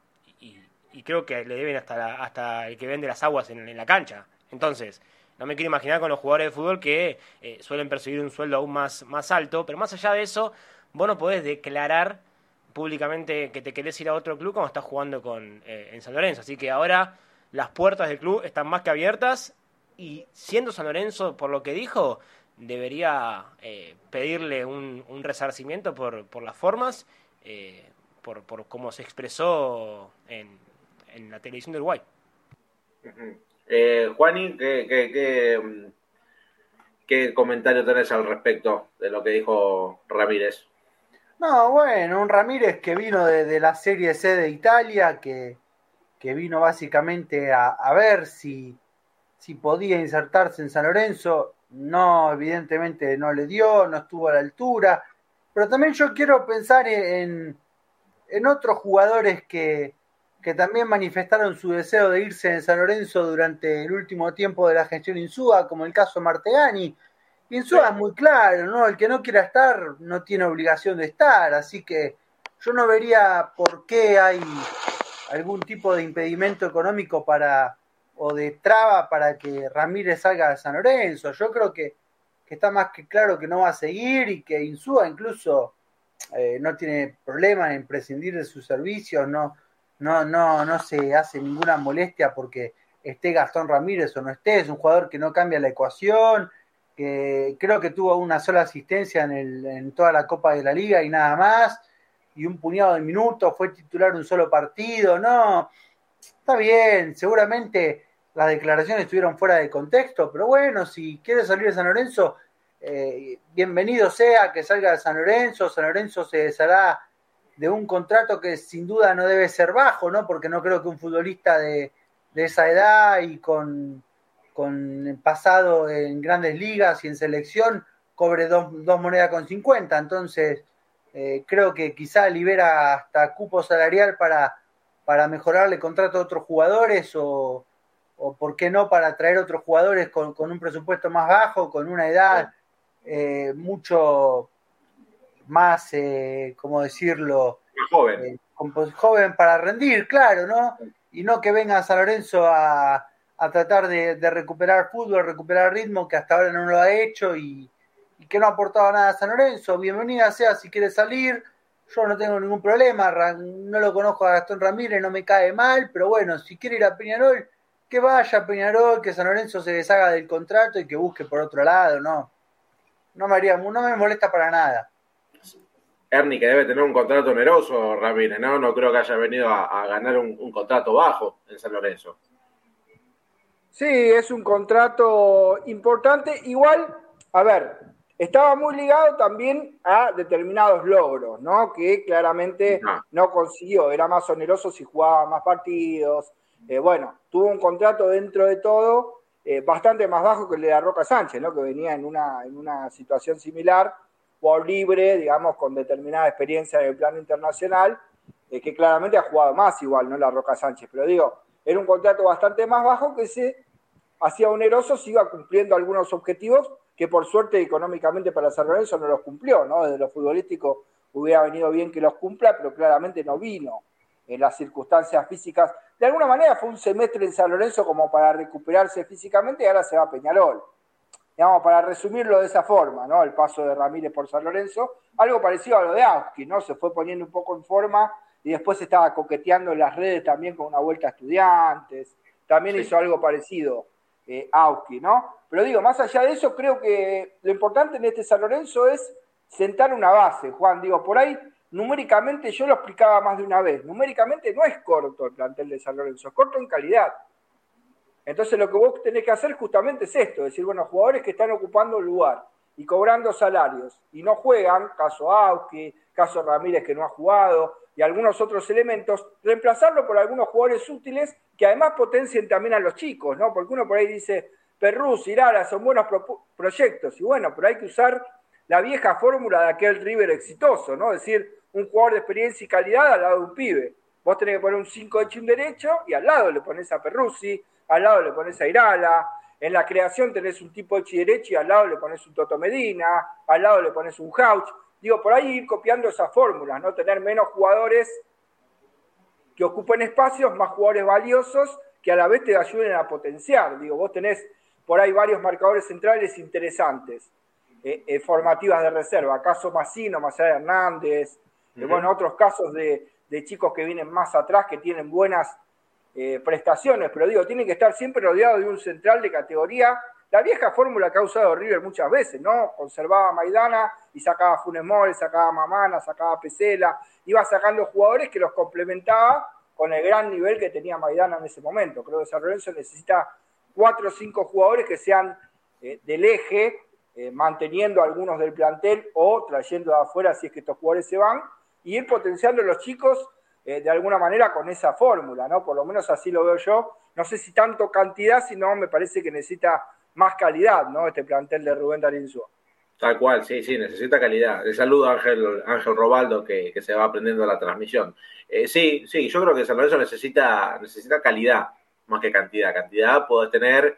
y creo que le deben hasta la, hasta el que vende las aguas en, en la cancha. Entonces, no me quiero imaginar con los jugadores de fútbol que eh, suelen percibir un sueldo aún más, más alto, pero más allá de eso, vos no podés declarar públicamente que te querés ir a otro club cuando estás jugando con eh, en San Lorenzo. Así que ahora las puertas del club están más que abiertas y siendo San Lorenzo, por lo que dijo, debería eh, pedirle un, un resarcimiento por, por las formas, eh, por, por cómo se expresó en en la televisión de Uruguay. Uh-huh. Eh, Juani, ¿qué, qué, qué, ¿qué comentario tenés al respecto de lo que dijo Ramírez? No, bueno, un Ramírez que vino de, de la Serie C de Italia, que, que vino básicamente a, a ver si, si podía insertarse en San Lorenzo. No, evidentemente no le dio, no estuvo a la altura, pero también yo quiero pensar en, en otros jugadores que que también manifestaron su deseo de irse en San Lorenzo durante el último tiempo de la gestión Insúa, como el caso Martegani. Insúa sí. Es muy claro, ¿no? El que no quiera estar no tiene obligación de estar, así que yo no vería por qué hay algún tipo de impedimento económico para o de traba para que Ramírez salga de San Lorenzo. Yo creo que, que está más que claro que no va a seguir y que Insúa incluso eh, no tiene problema en prescindir de sus servicios, no No, no, no se hace ninguna molestia porque esté Gastón Ramírez o no esté. Es un jugador que no cambia la ecuación, que creo que tuvo una sola asistencia en, el, en toda la Copa de la Liga y nada más, y un puñado de minutos, fue titular un solo partido. No, está bien, seguramente las declaraciones estuvieron fuera de contexto, pero bueno, si quiere salir de San Lorenzo, eh, bienvenido sea que salga de San Lorenzo. San Lorenzo se deshará de un contrato que sin duda no debe ser bajo, ¿no? Porque no creo que un futbolista de, de esa edad y con, con pasado en grandes ligas y en selección cobre dos, dos monedas con cincuenta. Entonces, eh, creo que quizá libera hasta cupo salarial para, para mejorarle contrato a otros jugadores o, o por qué no, para traer otros jugadores con, con un presupuesto más bajo, con una edad eh, mucho más, eh, ¿cómo decirlo? Joven. Eh, joven para rendir, claro, ¿no? Y no que venga a San Lorenzo a, a tratar de, de recuperar fútbol, recuperar ritmo, que hasta ahora no lo ha hecho y, y que no ha aportado nada a San Lorenzo. Bienvenida sea si quiere salir, yo no tengo ningún problema, no lo conozco a Gastón Ramírez, no me cae mal, pero bueno, si quiere ir a Peñarol, que vaya a Peñarol, que San Lorenzo se deshaga del contrato y que busque por otro lado, ¿no? No me haría, no me molesta para nada. Ernie, que debe tener un contrato oneroso, Ramírez, ¿no? No creo que haya venido a, a ganar un, un contrato bajo en San Lorenzo. Sí, es un contrato importante. Igual, a ver, estaba muy ligado también a determinados logros, ¿no? Que claramente no, no consiguió. Era más oneroso si jugaba más partidos. Eh, bueno, tuvo un contrato dentro de todo eh, bastante más bajo que el de la Roca Sánchez, ¿no? Que venía en una, en una situación similar. Por libre, digamos, con determinada experiencia en el plano internacional, eh, que claramente ha jugado más igual, ¿no? La Roca Sánchez, pero digo, era un contrato bastante más bajo que se hacía oneroso, se iba cumpliendo algunos objetivos que por suerte económicamente para San Lorenzo no los cumplió, ¿no? Desde lo futbolístico hubiera venido bien que los cumpla, pero claramente no vino en las circunstancias físicas. De alguna manera fue un semestre en San Lorenzo como para recuperarse físicamente y ahora se va a Peñarol. Digamos, para resumirlo de esa forma, ¿no? El paso de Ramírez por San Lorenzo, algo parecido a lo de Auski, ¿no? Se fue poniendo un poco en forma y después estaba coqueteando en las redes también con una vuelta a Estudiantes, también sí. Hizo algo parecido eh, Auski, ¿no? Pero digo, más allá de eso, creo que lo importante en este San Lorenzo es sentar una base, Juan, digo, por ahí, numéricamente, yo lo explicaba más de una vez, numéricamente no es corto el plantel de San Lorenzo, es corto en calidad. Entonces lo que vos tenés que hacer justamente es esto, es decir, bueno, jugadores que están ocupando el lugar y cobrando salarios y no juegan, caso Auski, caso Ramírez que no ha jugado y algunos otros elementos, reemplazarlo por algunos jugadores útiles que además potencien también a los chicos, ¿no? Porque uno por ahí dice, Perruz, Irala, son buenos pro- proyectos y bueno, pero hay que usar la vieja fórmula de aquel River exitoso, ¿no? Es decir, un jugador de experiencia y calidad al lado de un pibe. Vos tenés que poner un cinco de chin derecho y al lado le pones a Perruzzi, al lado le pones a Irala, en la creación tenés un tipo de chi derecho y al lado le pones un Toto Medina, al lado le pones un Hauch. Digo, por ahí ir copiando esas fórmulas, ¿no? Tener menos jugadores que ocupen espacios, más jugadores valiosos que a la vez te ayuden a potenciar. Digo, vos tenés por ahí varios marcadores centrales interesantes, eh, eh, formativas de reserva, caso Massino, Macías Hernández, uh-huh. eh, bueno, otros casos de, de chicos que vienen más atrás, que tienen buenas eh, prestaciones, pero digo, tienen que estar siempre rodeados de un central de categoría, la vieja fórmula que ha usado River muchas veces, ¿no? Conservaba a Maidana y sacaba a Funes Mori, sacaba a Mamana, sacaba a Pesela, iba sacando jugadores que los complementaba con el gran nivel que tenía Maidana en ese momento. Creo que San Lorenzo necesita cuatro o cinco jugadores que sean eh, del eje, eh, manteniendo algunos del plantel o trayendo de afuera si es que estos jugadores se van, y ir potenciando a los chicos eh, de alguna manera con esa fórmula, ¿no? Por lo menos así lo veo yo. No sé si tanto cantidad, sino me parece que necesita más calidad, ¿no? Este plantel de Rubén Darín Insúa. Tal cual, sí, sí, necesita calidad. Le saludo a Ángel, Ángel Robaldo, que, que se va aprendiendo la transmisión. Eh, sí, sí, yo creo que San Lorenzo necesita, necesita calidad, más que cantidad. Cantidad podés tener,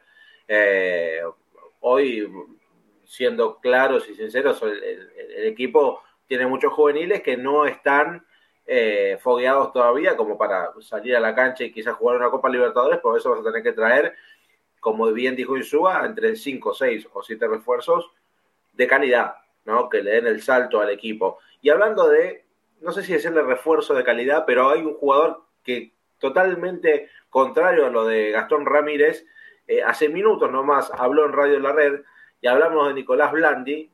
eh, hoy, siendo claros y sinceros, el, el, el equipo tiene muchos juveniles que no están eh, fogueados todavía como para salir a la cancha y quizás jugar una Copa Libertadores, por eso vas a tener que traer, como bien dijo Insúa, entre cinco, seis o siete refuerzos de calidad, ¿no? Que le den el salto al equipo. Y hablando de, no sé si decirle refuerzo de calidad, pero hay un jugador que totalmente contrario a lo de Gastón Ramírez, eh, hace minutos nomás habló en Radio La Red y hablamos de Nicolás Blandi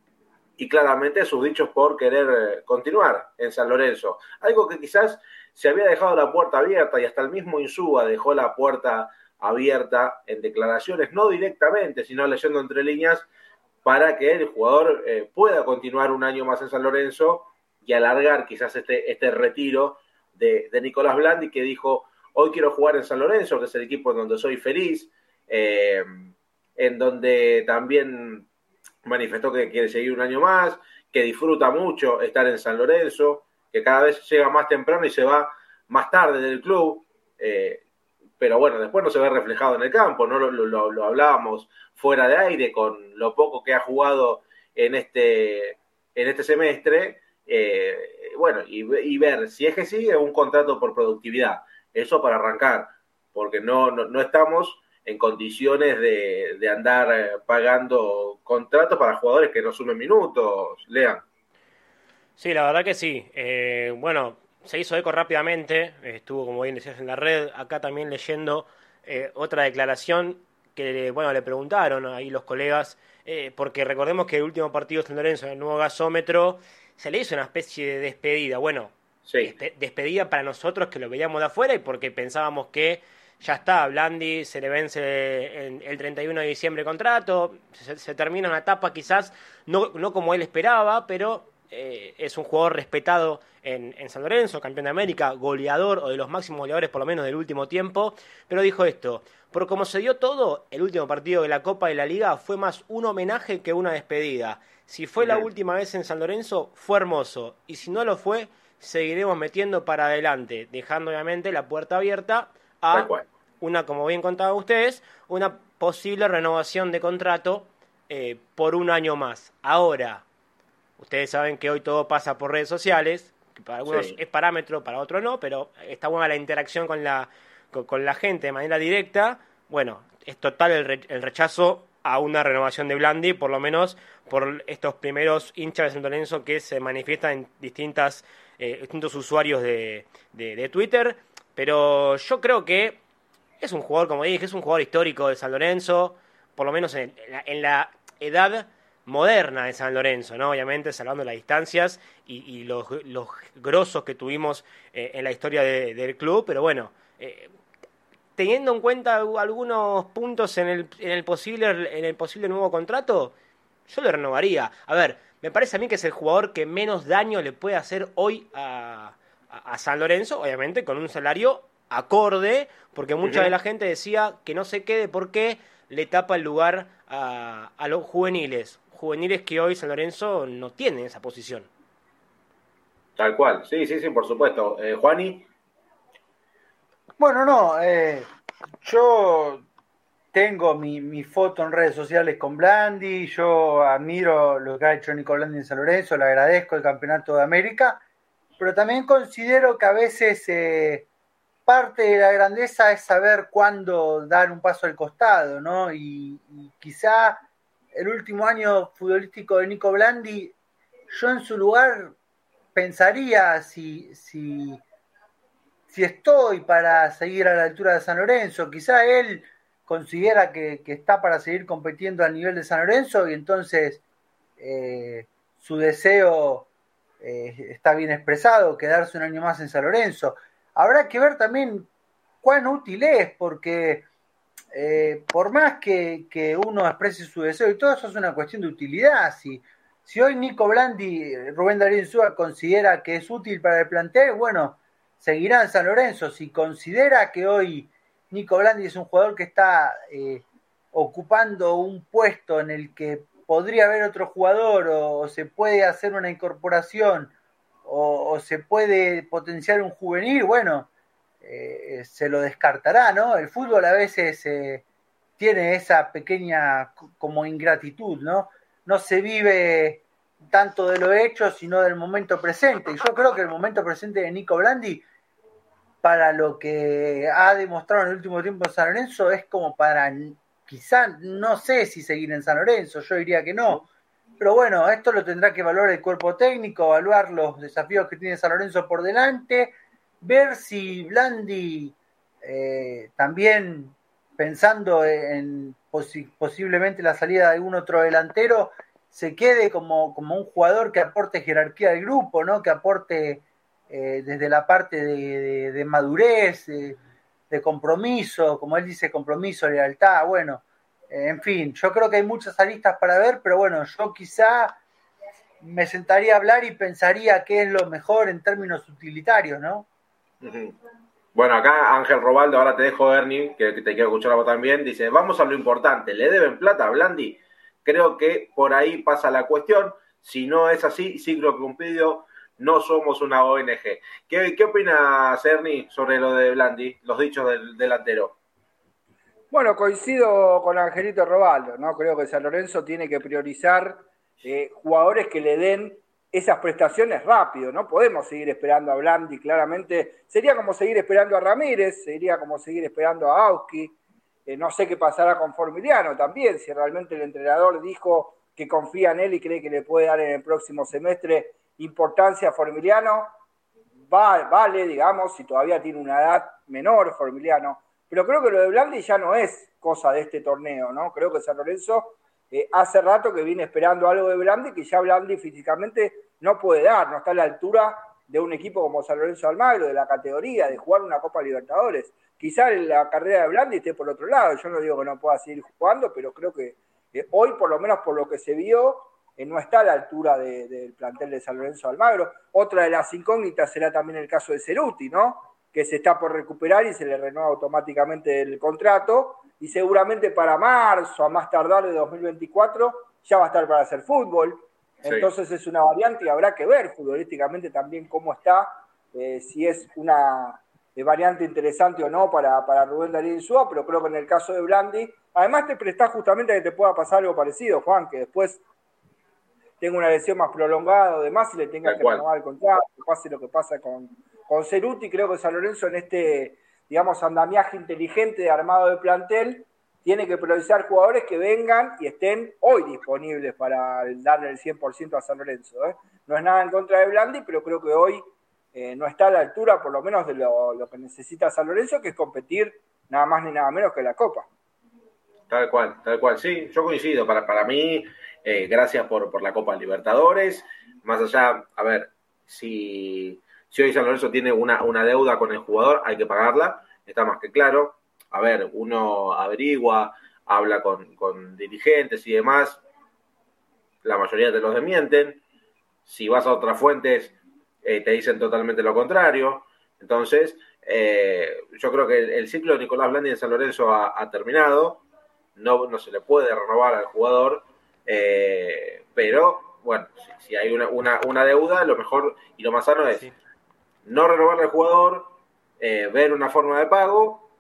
y claramente sus dichos por querer continuar en San Lorenzo. Algo que quizás se había dejado la puerta abierta y hasta el mismo Insúa dejó la puerta abierta en declaraciones, no directamente, sino leyendo entre líneas, para que el jugador eh, pueda continuar un año más en San Lorenzo y alargar quizás este, este retiro de, de Nicolás Blandi, que dijo, hoy quiero jugar en San Lorenzo, que es el equipo en donde soy feliz, eh, en donde también manifestó que quiere seguir un año más, que disfruta mucho estar en San Lorenzo, que cada vez llega más temprano y se va más tarde del club, eh, pero bueno, después no se ve reflejado en el campo, ¿no? Lo, lo, lo hablábamos fuera de aire con lo poco que ha jugado en este, en este semestre, eh, bueno, y, y ver si es que sigue un contrato por productividad, eso para arrancar, porque no, no, no estamos en condiciones de, de andar pagando contratos para jugadores que no sumen minutos, Lean. Sí, la verdad que sí. Eh, bueno, se hizo eco rápidamente, estuvo, como bien decías, en la red, acá también leyendo eh, otra declaración que, bueno, le preguntaron ahí los colegas, eh, porque recordemos que el último partido de San Lorenzo, en el nuevo gasómetro, se le hizo una especie de despedida, bueno, sí. despe- despedida para nosotros que lo veíamos de afuera y porque pensábamos que ya está, Blandi se le vence en el treinta y uno de diciembre el contrato, se, se termina una etapa quizás, no, no como él esperaba, pero eh, es un jugador respetado en, en San Lorenzo, campeón de América, goleador o de los máximos goleadores por lo menos del último tiempo, pero dijo esto, por como se dio todo, el último partido de la Copa de la Liga fue más un homenaje que una despedida. Si fue la última vez en San Lorenzo, fue hermoso, y si no lo fue, seguiremos metiendo para adelante, dejando obviamente la puerta abierta a una, como bien contaban ustedes, una posible renovación de contrato eh, por un año más. Ahora, ustedes saben que hoy todo pasa por redes sociales, que para algunos sí es parámetro, para otros no, pero está buena la interacción con la, con, con la gente de manera directa. Bueno, es total el, re, el rechazo a una renovación de Blandi, por lo menos por estos primeros hinchas de San Lorenzo que se manifiestan en distintas, eh, distintos usuarios de, de, de Twitter. Pero yo creo que es un jugador, como dije, es un jugador histórico de San Lorenzo, por lo menos en la, en la edad moderna de San Lorenzo, ¿no? Obviamente salvando las distancias y, y los, los grosos que tuvimos eh, en la historia de, del club, pero bueno, eh, teniendo en cuenta algunos puntos en el, en el posible en el posible nuevo contrato, yo le renovaría. A ver, me parece a mí que es el jugador que menos daño le puede hacer hoy a, a, a San Lorenzo, obviamente con un salario acorde, porque mucha uh-huh. de la gente decía que no se quede porque le tapa el lugar a, a los juveniles. Juveniles que hoy San Lorenzo no tiene esa posición. Tal cual, sí, sí, sí, por supuesto. Eh, Juani. Bueno, no, eh, yo tengo mi, mi foto en redes sociales con Blandi, yo admiro lo que ha hecho Nico Blandi en San Lorenzo, le agradezco el Campeonato de América, pero también considero que a veces eh, parte de la grandeza es saber cuándo dar un paso al costado, ¿no? Y, y quizá el último año futbolístico de Nico Blandi, yo en su lugar pensaría si, si, si estoy para seguir a la altura de San Lorenzo. Quizá él considera que, que está para seguir compitiendo al nivel de San Lorenzo y entonces eh, su deseo eh, está bien expresado, quedarse un año más en San Lorenzo. Habrá que ver también cuán útil es, porque eh, por más que, que uno exprese su deseo y todo eso es una cuestión de utilidad. Si, si hoy Nico Blandi, Rubén Darío Insúa considera que es útil para el plantel, bueno, seguirá en San Lorenzo. Si considera que hoy Nico Blandi es un jugador que está eh, ocupando un puesto en el que podría haber otro jugador o, o se puede hacer una incorporación o, o se puede potenciar un juvenil, bueno, eh, se lo descartará, ¿no? El fútbol a veces eh, tiene esa pequeña como ingratitud, ¿no? No se vive tanto de lo hecho, sino del momento presente. Y yo creo que el momento presente de Nico Blandi, para lo que ha demostrado en el último tiempo en San Lorenzo, es como para, quizá, no sé si seguir en San Lorenzo, yo diría que no. Pero bueno, esto lo tendrá que evaluar el cuerpo técnico, evaluar los desafíos que tiene San Lorenzo por delante, ver si Blandi eh, también pensando en posi- posiblemente la salida de algún otro delantero, se quede como, como un jugador que aporte jerarquía al grupo, ¿no? Que aporte eh, desde la parte de, de, de madurez, de, de compromiso, como él dice, compromiso, lealtad, bueno, eh, en fin, yo creo que hay muchas aristas para ver, pero bueno, yo quizá me sentaría a hablar y pensaría qué es lo mejor en términos utilitarios, ¿no? Uh-huh. Bueno, acá Ángel Robaldo, ahora te dejo, Ernie, que, que te quiero escuchar a vos también, dice, vamos a lo importante, ¿le deben plata a Blandi? Creo que por ahí pasa la cuestión. Si no es así, ciclo cumplido, no somos una O N G. ¿Qué, qué opinas, Ernie, sobre lo de Blandi, los dichos del delantero? Bueno, coincido con Angelito Robaldo, ¿no? Creo que San Lorenzo tiene que priorizar eh, jugadores que le den esas prestaciones rápido. No podemos seguir esperando a Blandi, claramente. Sería como seguir esperando a Ramírez, sería como seguir esperando a Auski. Eh, no sé qué pasará con Formiliano también, si realmente el entrenador dijo que confía en él y cree que le puede dar en el próximo semestre importancia a Formiliano. Va, vale, digamos, si todavía tiene una edad menor Formiliano. Pero creo que lo de Blandi ya no es cosa de este torneo, ¿no? Creo que San Lorenzo eh, hace rato que viene esperando algo de Blandi, que ya Blandi físicamente no puede dar, no está a la altura de un equipo como San Lorenzo de Almagro, de la categoría, de jugar una Copa Libertadores. Quizá la carrera de Blandi esté por otro lado, yo no digo que no pueda seguir jugando, pero creo que eh, hoy, por lo menos por lo que se vio, eh, no está a la altura de, del plantel de San Lorenzo de Almagro. Otra de las incógnitas será también el caso de Ceruti, ¿no? Que se está por recuperar y se le renueva automáticamente el contrato, y seguramente para marzo, a más tardar de dos mil veinticuatro, ya va a estar para hacer fútbol. Sí. Entonces es una variante y habrá que ver futbolísticamente también cómo está, eh, si es una eh, variante interesante o no para, para Rubén Darío Insúa, pero creo que en el caso de Blandi, además te prestás justamente a que te pueda pasar algo parecido, Juan, que después tenga una lesión más prolongada o demás y le tengas que renovar el contrato, que pase lo que pasa con, con Ceruti. Creo que San Lorenzo en este, digamos, andamiaje inteligente de armado de plantel tiene que priorizar jugadores que vengan y estén hoy disponibles para darle el cien por ciento a San Lorenzo, ¿eh? No es nada en contra de Blandi, pero creo que hoy eh, no está a la altura, por lo menos, de lo, lo que necesita San Lorenzo, que es competir nada más ni nada menos que la Copa. Tal cual, tal cual. Sí, yo coincido. Para, para mí, eh, gracias por, por la Copa Libertadores. Más allá, a ver, si, si hoy San Lorenzo tiene una, una deuda con el jugador, hay que pagarla, está más que claro. a ver, uno averigua, habla con, con dirigentes y demás, la mayoría te los desmienten. Si vas a otras fuentes, eh, te dicen totalmente lo contrario. Entonces, eh, yo creo que el, el ciclo de Nicolás Blandi en San Lorenzo ha, ha terminado. No, no se le puede renovar al jugador, eh, pero bueno, si, si hay una, una, una deuda, lo mejor y lo más sano es sí. no renovarle al jugador, eh, ver una forma de pago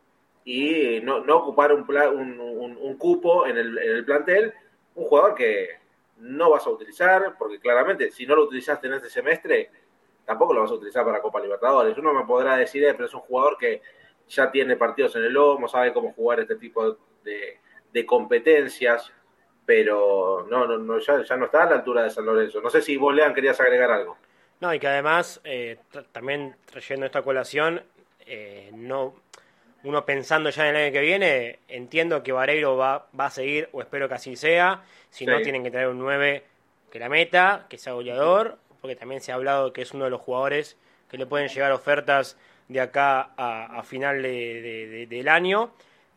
y no, no ocupar un, pla, un, un, un cupo en el, en el plantel, un jugador que no vas a utilizar, porque claramente si no lo utilizaste en este semestre, tampoco lo vas a utilizar para Copa Libertadores. Uno me podrá decir, eh, pero es un jugador que ya tiene partidos en el lomo, sabe cómo jugar este tipo de, de competencias, pero no, no, no ya, ya no está a la altura de San Lorenzo. No sé si vos, Lean, querías agregar algo. No, y que además, eh, t- también trayendo esta colación, eh, no... uno pensando ya en el año que viene, entiendo que Vareiro va, va a seguir, o espero que así sea. Si sí. no, tienen que traer un nueve que la meta, que sea goleador, porque también se ha hablado que es uno de los jugadores que le pueden llegar ofertas de acá a, a final de, de, de, del año.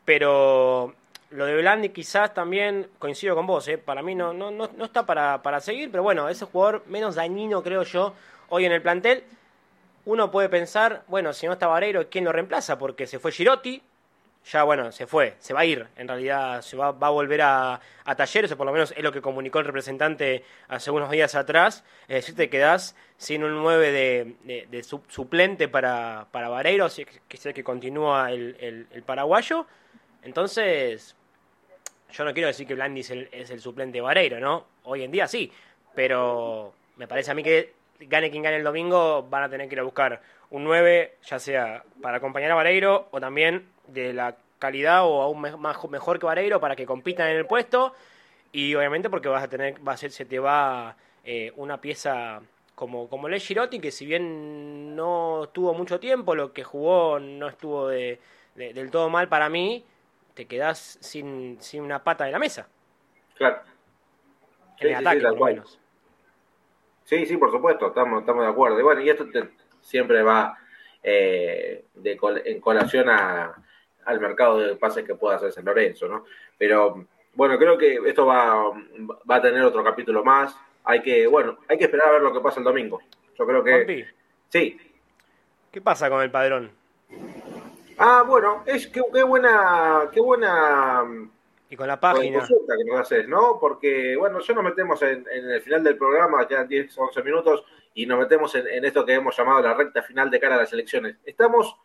Pero lo de Blandi quizás también coincido con vos, ¿eh? Para mí no, no, no, no está para, para seguir, pero bueno, ese jugador menos dañino, creo yo, hoy en el plantel. Uno puede pensar, bueno, si no está Vareiro, ¿quién lo reemplaza? Porque se fue Girotti, ya bueno, se fue, se va a ir, en realidad se va, va a volver a, a Talleres, o por lo menos es lo que comunicó el representante hace unos días atrás, es decir, te quedás sin un nueve de, de, de suplente para, para Vareiro, que es el que continúa el, el, el paraguayo. Entonces, yo no quiero decir que Blandi es el, es el suplente de Vareiro, ¿no? Hoy en día sí, pero me parece a mí que gane quien gane el domingo, van a tener que ir a buscar un nueve, ya sea para acompañar a Vareiro o también de la calidad o aún me, más, mejor que Vareiro para que compitan en el puesto, y obviamente porque vas a tener, va a ser, se te va eh, una pieza como, como Le Girotti, que si bien no tuvo mucho tiempo, lo que jugó no estuvo de, de, del todo mal para mí, te quedás sin, sin una pata de la mesa. Claro. En sí, el ataque, sí, por lo menos. Sí, sí, por supuesto, estamos, estamos de acuerdo. Y bueno, y esto te, siempre va eh, de col, en colación a, al mercado de pases que pueda hacer San Lorenzo, ¿no? Pero bueno, creo que esto va, va a tener otro capítulo más. Hay que, bueno, hay que esperar a ver lo que pasa el domingo. Yo creo que... Juanpi, sí. ¿Qué pasa con el Padrón? Ah, bueno, es que qué buena, qué buena... Y con la página. Consulta que nos haces, ¿no? Porque, bueno, ya nos metemos en, en el final del programa, quedan diez, once minutos, y nos metemos en, en esto que hemos llamado la recta final de cara a las elecciones. Estamos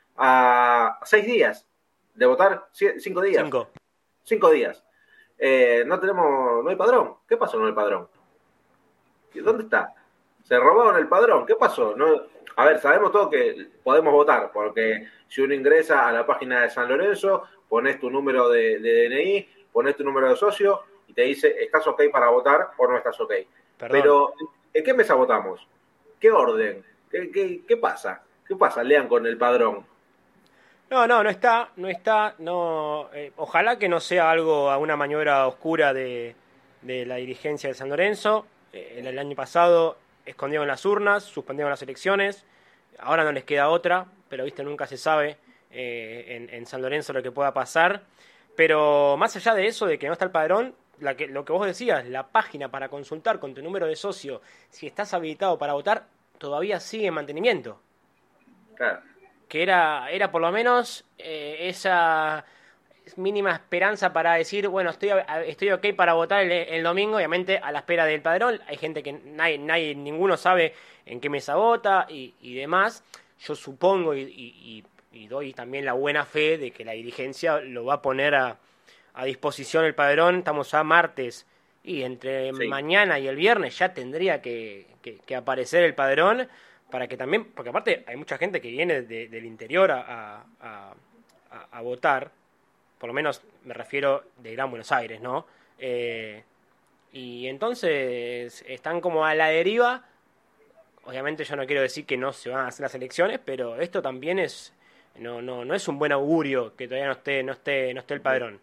a seis días de votar, cinco días. Cinco. Cinco días. Eh, no tenemos, no hay padrón. ¿Qué pasó con el padrón? ¿Dónde está? Se robaron el padrón. ¿Qué pasó? No, a ver, sabemos todos que podemos votar, porque si uno ingresa a la página de San Lorenzo, pones tu número de, de D N I, pones tu número de socio y te dice, ¿estás ok para votar o no estás ok? Perdón. Pero, ¿en qué mesa votamos? ¿Qué orden? ¿Qué, qué, qué pasa? ¿Qué pasa? Lean con el padrón. No, no, no está, no está, no. Eh, ojalá que no sea algo, alguna maniobra oscura de, de la dirigencia de San Lorenzo. Eh, el, el año pasado escondieron las urnas, suspendieron las elecciones, ahora no les queda otra, pero viste, nunca se sabe eh, en, en San Lorenzo lo que pueda pasar. Pero más allá de eso, de que no está el padrón, la que, lo que vos decías, la página para consultar con tu número de socio, si estás habilitado para votar, todavía sigue en mantenimiento. Claro. Que era, era por lo menos eh, esa mínima esperanza para decir, bueno, estoy, estoy ok para votar el, el domingo, obviamente a la espera del padrón. Hay gente que nadie, nadie ninguno sabe en qué mesa vota y, y demás. Yo supongo y, y, y doy también la buena fe de que la dirigencia lo va a poner a, a disposición el padrón. Estamos a martes y entre sí. mañana y el viernes ya tendría que, que, que aparecer el padrón, para que también, porque aparte hay mucha gente que viene de, del interior a, a, a, a votar, por lo menos me refiero de Gran Buenos Aires, ¿no? Eh, y entonces están como a la deriva. Obviamente yo no quiero decir que no se van a hacer las elecciones, pero esto también es no no no es un buen augurio que todavía no esté no esté no esté el padrón.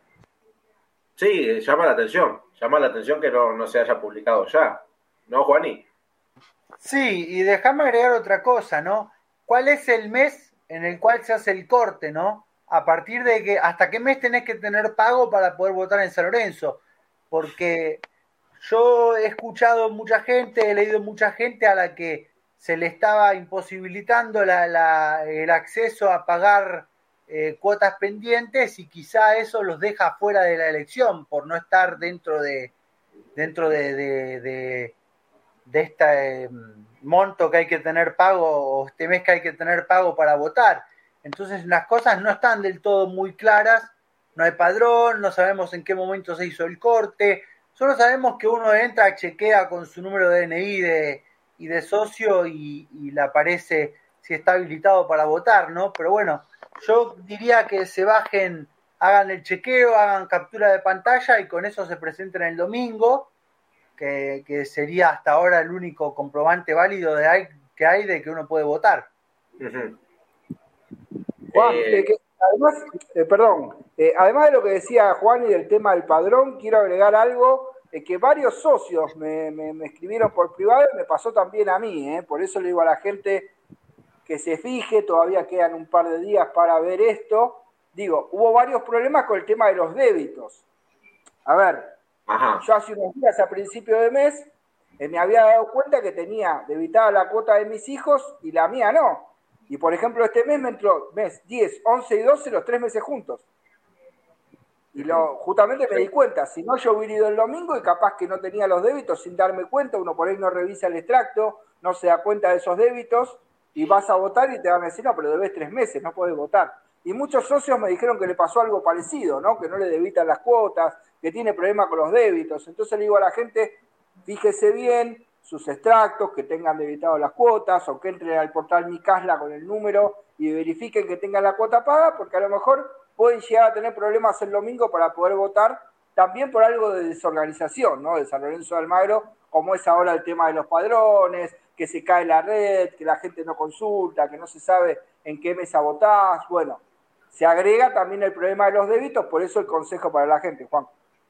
Sí, llama la atención, llama la atención que no, no se haya publicado ya, ¿no, Juaní? Sí, y déjame agregar otra cosa, ¿no? ¿Cuál es el mes en el cual se hace el corte, ¿no? a partir de que hasta qué mes tenés que tener pago para poder votar en San Lorenzo, porque yo he escuchado mucha gente, he leído mucha gente a la que se le estaba imposibilitando la, la, el acceso a pagar eh, cuotas pendientes y quizá eso los deja fuera de la elección por no estar dentro de dentro de, de, de, de este eh, monto que hay que tener pago o este mes que hay que tener pago para votar. Entonces las cosas no están del todo muy claras, no hay padrón, no sabemos en qué momento se hizo el corte, solo sabemos que uno entra, chequea con su número de D N I de, y de socio y, y le aparece si está habilitado para votar, ¿no? Pero bueno, yo diría que se bajen, hagan el chequeo, hagan captura de pantalla y con eso se presenten el domingo, que, que sería hasta ahora el único comprobante válido de hay, que hay de que uno puede votar. Uh-huh. Juan, eh, eh, que, además, eh, perdón, eh, además de lo que decía Juan y del tema del padrón, quiero agregar algo eh, que varios socios me, me, me escribieron por privado y me pasó también a mí, eh, por eso le digo a la gente que se fije, todavía quedan un par de días para ver esto. Digo, hubo varios problemas con el tema de los débitos. A ver, Ajá. yo hace unos días a principio de mes eh, me había dado cuenta que tenía debitada la cuota de mis hijos y la mía no. Y por ejemplo, este mes me entró mes diez, once y doce, los tres meses juntos. Y lo, justamente me di cuenta, si no yo hubiera ido el domingo y capaz que no tenía los débitos sin darme cuenta, uno por ahí no revisa el extracto, no se da cuenta de esos débitos y vas a votar y te van a decir, no, pero debes tres meses, no podés votar. Y muchos socios me dijeron que le pasó algo parecido, ¿no? Que no le debitan las cuotas, que tiene problemas con los débitos. Entonces le digo a la gente, fíjese bien sus extractos, que tengan debitado las cuotas, o que entren al portal Mi Casla con el número y verifiquen que tengan la cuota paga, porque a lo mejor pueden llegar a tener problemas el domingo para poder votar, también por algo de desorganización, ¿no? De San Lorenzo de Almagro, como es ahora el tema de los padrones, que se cae la red, que la gente no consulta, que no se sabe en qué mesa votás. Bueno, se agrega también el problema de los débitos, por eso el consejo para la gente, Juan.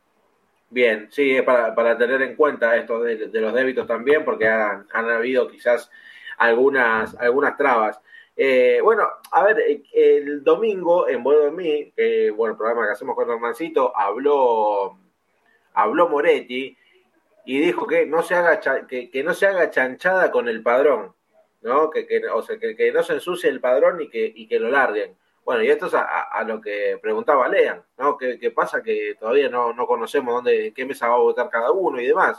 Bien, sí, para, para tener en cuenta esto de, de los débitos también, porque han, han habido quizás algunas, algunas trabas. Eh, bueno, a ver, el domingo en Vuelvo en Mí, eh, bueno, el programa que hacemos con Hernancito, habló, habló Moretti y dijo que no se haga que, que no se haga chanchada con el padrón, ¿no? Que, que, o sea, que, que no se ensucie el padrón y que, y que lo larguen. Bueno, y esto es a, a lo que preguntaba Lean, ¿no? ¿Qué, qué pasa? Que todavía no, no conocemos dónde, en qué mesa va a votar cada uno y demás.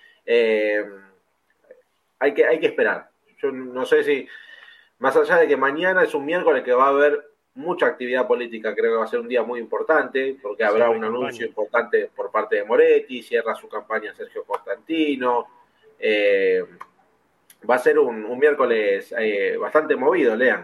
Eh, hay que, hay que esperar. Yo no sé si, más allá de que mañana es un miércoles que va a haber mucha actividad política, creo que va a ser un día muy importante, porque habrá sí, un campaña. anuncio importante por parte de Moretti, cierra su campaña Sergio Costantino. Eh, va a ser un, un miércoles eh, bastante movido, Lean.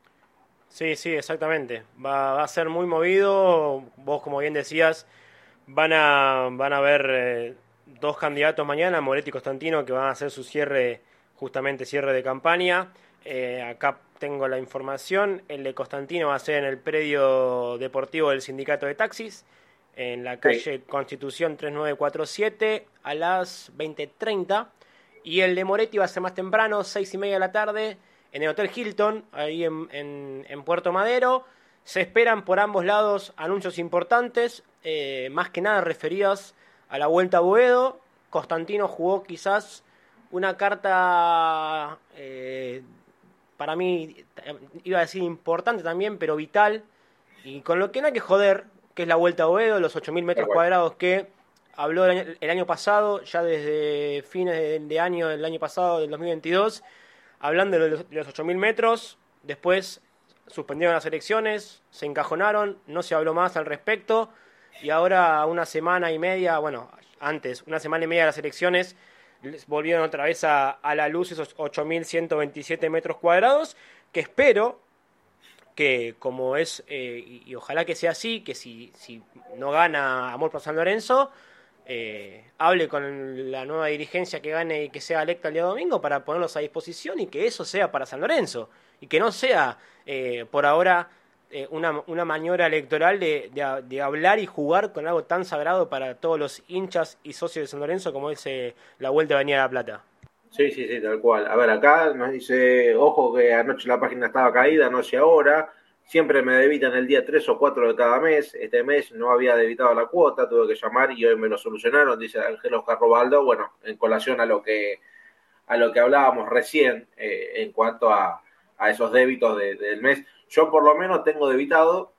Sí, sí, exactamente. Va, va a ser muy movido. Vos, como bien decías, van a van a haber eh, dos candidatos mañana, Moretti y Costantino, que van a hacer su cierre, justamente cierre de campaña. Eh, acá tengo la información. El de Costantino va a ser en el predio deportivo del Sindicato de Taxis, en la calle sí. Constitución tres nueve cuatro siete, a las veinte treinta. Y el de Moretti va a ser más temprano, seis y media de la tarde, en el Hotel Hilton, ahí en, en, en Puerto Madero. Se esperan por ambos lados anuncios importantes, eh, más que nada referidos a la Vuelta a Boedo. Costantino jugó quizás una carta, eh, para mí, iba a decir importante también, pero vital, y con lo que no hay que joder, que es la Vuelta a Boedo, los ocho mil metros cuadrados que habló el año, el año pasado, ya desde fines de, de año del año pasado, del dos mil veintidós, hablando de los, de los ocho mil metros. Después suspendieron las elecciones, se encajonaron, no se habló más al respecto, y ahora una semana y media, bueno, antes, una semana y media de las elecciones, volvieron otra vez a, a la luz esos ocho mil ciento veintisiete metros cuadrados, que espero que, como es, eh, y, y ojalá que sea así, que si, si no gana Amor por San Lorenzo, Eh, hable con la nueva dirigencia que gane y que sea electa el día domingo para ponerlos a disposición y que eso sea para San Lorenzo y que no sea eh, por ahora eh, una, una maniobra electoral de, de, de hablar y jugar con algo tan sagrado para todos los hinchas y socios de San Lorenzo como es eh, la Vuelta de Avenida de la Plata. Sí, sí, sí, tal cual. A ver, acá nos dice, ojo que anoche la página estaba caída, no sé ahora. siempre me debitan el día tres o cuatro de cada mes. Este mes no había debitado la cuota, tuve que llamar y hoy me lo solucionaron, dice Ángel Oscar Robaldo. Bueno, en colación a lo que, a lo que hablábamos recién eh, en cuanto a, a esos débitos de, del mes. Yo por lo menos tengo debitado,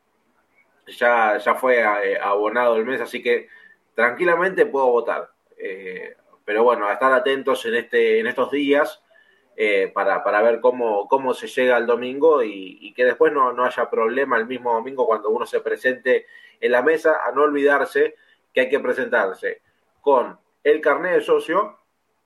ya, ya fue eh, abonado el mes, así que tranquilamente puedo votar. Eh, pero bueno, a estar atentos en, este, en estos días. Eh, para, para ver cómo, cómo se llega al domingo y, y que después no, no haya problema el mismo domingo cuando uno se presente en la mesa, a no olvidarse que hay que presentarse con el carnet de socio,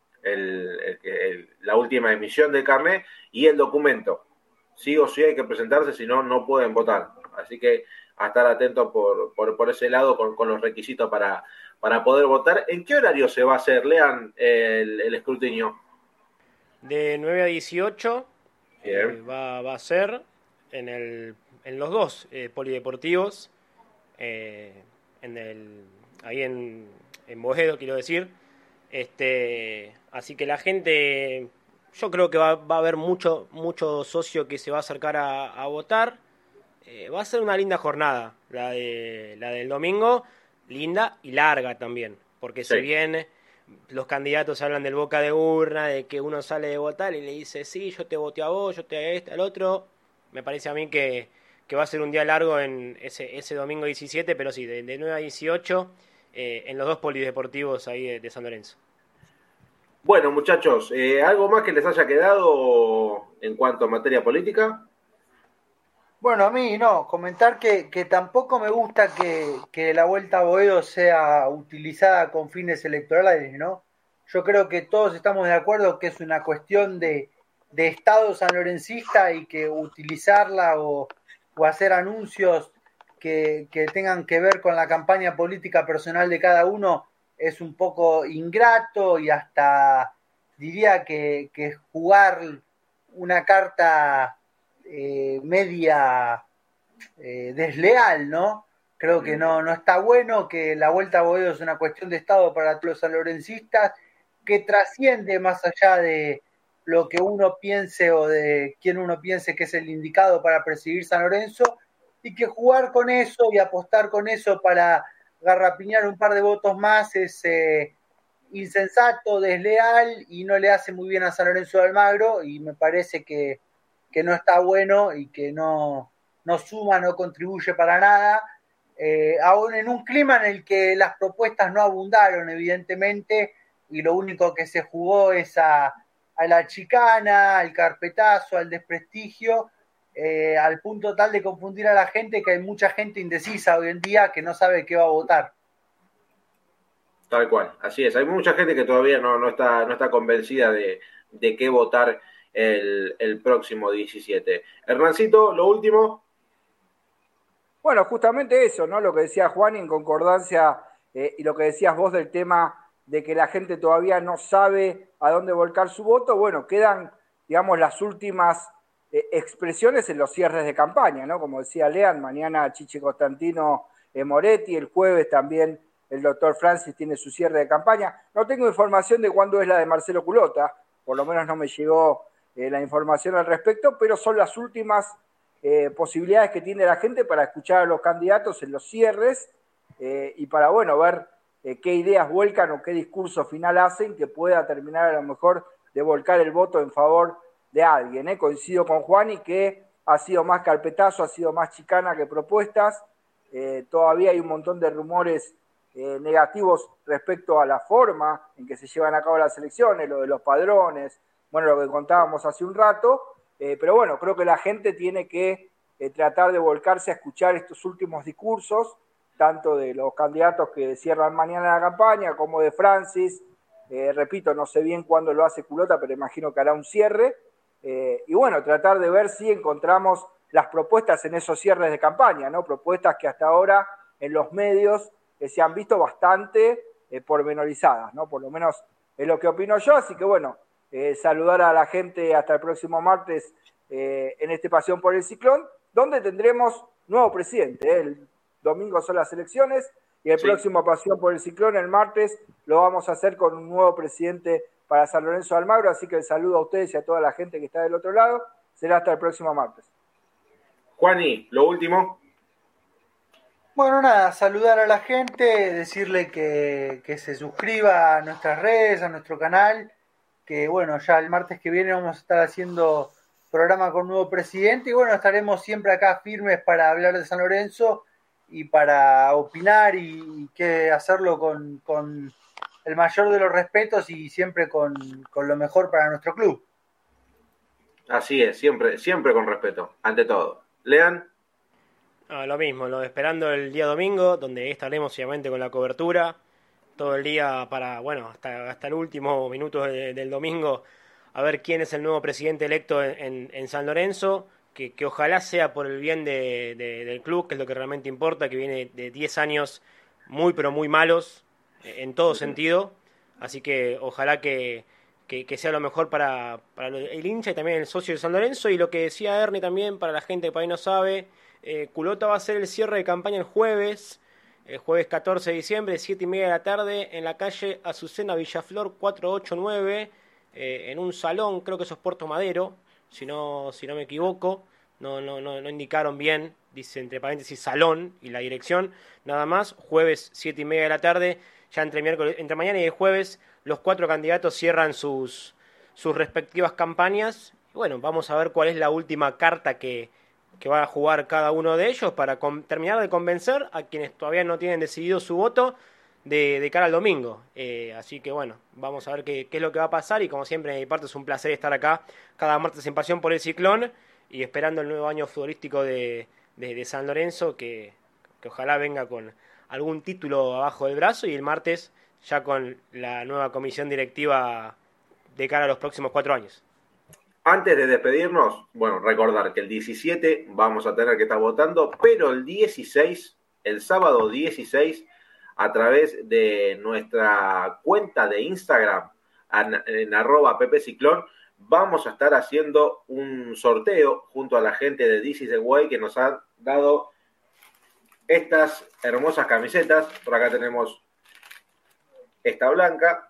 el, el, el, la última emisión del carnet y el documento. Sí o sí hay que presentarse, si no, no pueden votar. Así que a estar atentos por, por, por ese lado con, con los requisitos para, para poder votar. ¿En qué horario se va a hacer? Lean el, el escrutinio. De nueve a dieciocho eh, va, va a ser en, el, en los dos eh, polideportivos, eh, en el, ahí en, en Boedo, quiero decir. Este, así que la gente, yo creo que va, va a haber mucho, mucho socio que se va a acercar a, a votar. Eh, va a ser una linda jornada, la, de, la del domingo, linda y larga también, porque sí. Si bien los candidatos hablan del boca de urna, de que uno sale de votar y le dice, sí, yo te voté a vos, yo te a este, al otro. Me parece a mí que, que va a ser un día largo en ese, ese domingo diecisiete, pero sí, de, de nueve a dieciocho, eh, en los dos polideportivos ahí de, de San Lorenzo. Bueno, muchachos, eh, ¿algo más que les haya quedado en cuanto a materia política? Bueno, a mí no, comentar que, que tampoco me gusta que, que la Vuelta a Boedo sea utilizada con fines electorales, ¿no? Yo creo que todos estamos de acuerdo que es una cuestión de, de Estado sanlorencista y que utilizarla o, o hacer anuncios que, que tengan que ver con la campaña política personal de cada uno es un poco ingrato y hasta diría que, que jugar una carta Eh, media eh, desleal, ¿no? Creo que no, no está bueno, que la Vuelta a Boedo es una cuestión de Estado para los sanlorencistas, que trasciende más allá de lo que uno piense o de quién uno piense que es el indicado para presidir San Lorenzo, y que jugar con eso y apostar con eso para garrapiñar un par de votos más es eh, insensato, desleal y no le hace muy bien a San Lorenzo de Almagro, y me parece que que no está bueno y que no, no suma, no contribuye para nada, eh, aún en un clima en el que las propuestas no abundaron, evidentemente, y lo único que se jugó es a, a la chicana, al carpetazo, al desprestigio, eh, al punto tal de confundir a la gente que hay mucha gente indecisa hoy en día que no sabe qué va a votar. Tal cual, así es. Hay mucha gente que todavía no, no, está, no está convencida de, de qué votar El, el próximo diecisiete. Hernancito, lo último. Bueno, justamente eso, ¿no? Lo que decía Juan en concordancia eh, y lo que decías vos del tema de que la gente todavía no sabe a dónde volcar su voto. Bueno, quedan, digamos, las últimas eh, expresiones en los cierres de campaña, ¿no? Como decía Lean, mañana Chiche Constantino eh, Moretti, el jueves también el doctor Francis tiene su cierre de campaña. No tengo información de cuándo es la de Marcelo Culota, por lo menos no me llegó Eh, la información al respecto, pero son las últimas eh, posibilidades que tiene la gente para escuchar a los candidatos en los cierres eh, y para, bueno, ver eh, qué ideas vuelcan o qué discurso final hacen que pueda terminar a lo mejor de volcar el voto en favor de alguien. ¿eh? Coincido con Juan y que ha sido más carpetazo, ha sido más chicana que propuestas. Eh, todavía hay un montón de rumores eh, negativos respecto a la forma en que se llevan a cabo las elecciones, lo de los padrones, bueno, lo que contábamos hace un rato, eh, pero bueno, creo que la gente tiene que eh, tratar de volcarse a escuchar estos últimos discursos, tanto de los candidatos que cierran mañana la campaña, como de Francis, eh, repito, no sé bien cuándo lo hace Culota, pero imagino que hará un cierre, eh, y bueno, tratar de ver si encontramos las propuestas en esos cierres de campaña, ¿no? Propuestas que hasta ahora en los medios eh, se han visto bastante eh, pormenorizadas, ¿no? Por lo menos es lo que opino yo, así que bueno, Eh, saludar a la gente hasta el próximo martes eh, en este Pasión por el Ciclón, donde tendremos nuevo presidente. ¿eh? El domingo son las elecciones y el sí. próximo Pasión por el Ciclón, el martes, lo vamos a hacer con un nuevo presidente para San Lorenzo de Almagro, así que el saludo a ustedes y a toda la gente que está del otro lado. Será hasta el próximo martes. Juani, lo último. Bueno, nada, saludar a la gente, decirle que, que se suscriba a nuestras redes, a nuestro canal, que bueno, ya el martes que viene vamos a estar haciendo programa con nuevo presidente y bueno, estaremos siempre acá firmes para hablar de San Lorenzo y para opinar y, y que hacerlo con, con el mayor de los respetos y siempre con, con lo mejor para nuestro club. Así es, siempre, siempre con respeto, ante todo. Lean. Ah, lo mismo, lo esperando el día domingo, donde estaremos obviamente con la cobertura todo el día para, bueno, hasta, hasta el último minuto de, del domingo, a ver quién es el nuevo presidente electo en, en, en San Lorenzo, que, que ojalá sea por el bien de, de, del club, que es lo que realmente importa, que viene de diez años muy pero muy malos en todo sentido, así que ojalá que, que, que sea lo mejor para, para el hincha y también el socio de San Lorenzo, y lo que decía Ernie también, para la gente que por ahí no sabe, eh, Culota va a hacer el cierre de campaña el jueves, el jueves catorce de diciembre, siete y media de la tarde, en la calle Azucena Villaflor cuatrocientos ochenta y nueve, eh, en un salón, creo que eso es Puerto Madero, si no, si no me equivoco, no, no, no, no indicaron bien, dice entre paréntesis salón y la dirección, nada más, jueves siete y media de la tarde, ya entre miércoles, entre mañana y el jueves, los cuatro candidatos cierran sus, sus respectivas campañas. Bueno, vamos a ver cuál es la última carta que, que va a jugar cada uno de ellos para con, terminar de convencer a quienes todavía no tienen decidido su voto de, de cara al domingo. Eh, así que bueno, vamos a ver qué, qué es lo que va a pasar, y como siempre de mi parte es un placer estar acá cada martes en Pasión por el Ciclón y esperando el nuevo año futbolístico de, de, de San Lorenzo, que, que ojalá venga con algún título abajo del brazo, y el martes ya con la nueva comisión directiva de cara a los próximos cuatro años. Antes de despedirnos, bueno, recordar que el diecisiete vamos a tener que estar votando, pero el dieciséis, el sábado dieciséis, a través de nuestra cuenta de Instagram, en, en arroba ppciclón, vamos a estar haciendo un sorteo junto a la gente de This is the Way, que nos han dado estas hermosas camisetas. Por acá tenemos esta blanca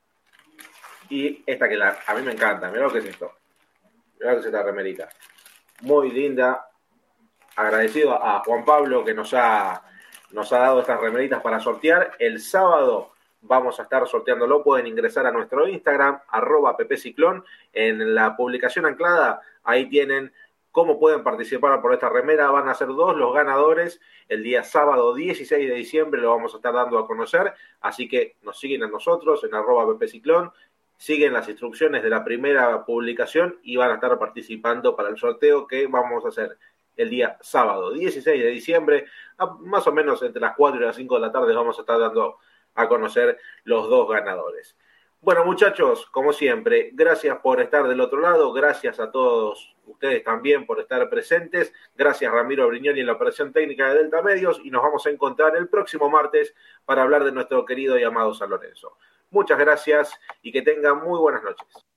y esta que la, a mí me encanta. Mirá lo que es esto. Mirá lo que es esta remerita. Muy linda. Agradecido a Juan Pablo que nos ha, nos ha dado estas remeritas para sortear. El sábado vamos a estar sorteándolo. Pueden ingresar a nuestro Instagram, arroba ppciclón. En la publicación anclada, ahí tienen cómo pueden participar por esta remera. Van a ser dos los ganadores. El día sábado dieciséis de diciembre lo vamos a estar dando a conocer. Así que nos siguen a nosotros en arroba ppciclón. Siguen las instrucciones de la primera publicación y van a estar participando para el sorteo que vamos a hacer el día sábado dieciséis de diciembre. Más o menos entre las cuatro y las cinco de la tarde vamos a estar dando a conocer los dos ganadores. Bueno, muchachos, como siempre, gracias por estar del otro lado, gracias a todos ustedes también por estar presentes, gracias Ramiro Brignoni en la operación técnica de Delta Medios, y nos vamos a encontrar el próximo martes para hablar de nuestro querido y amado San Lorenzo. Muchas gracias y que tengan muy buenas noches.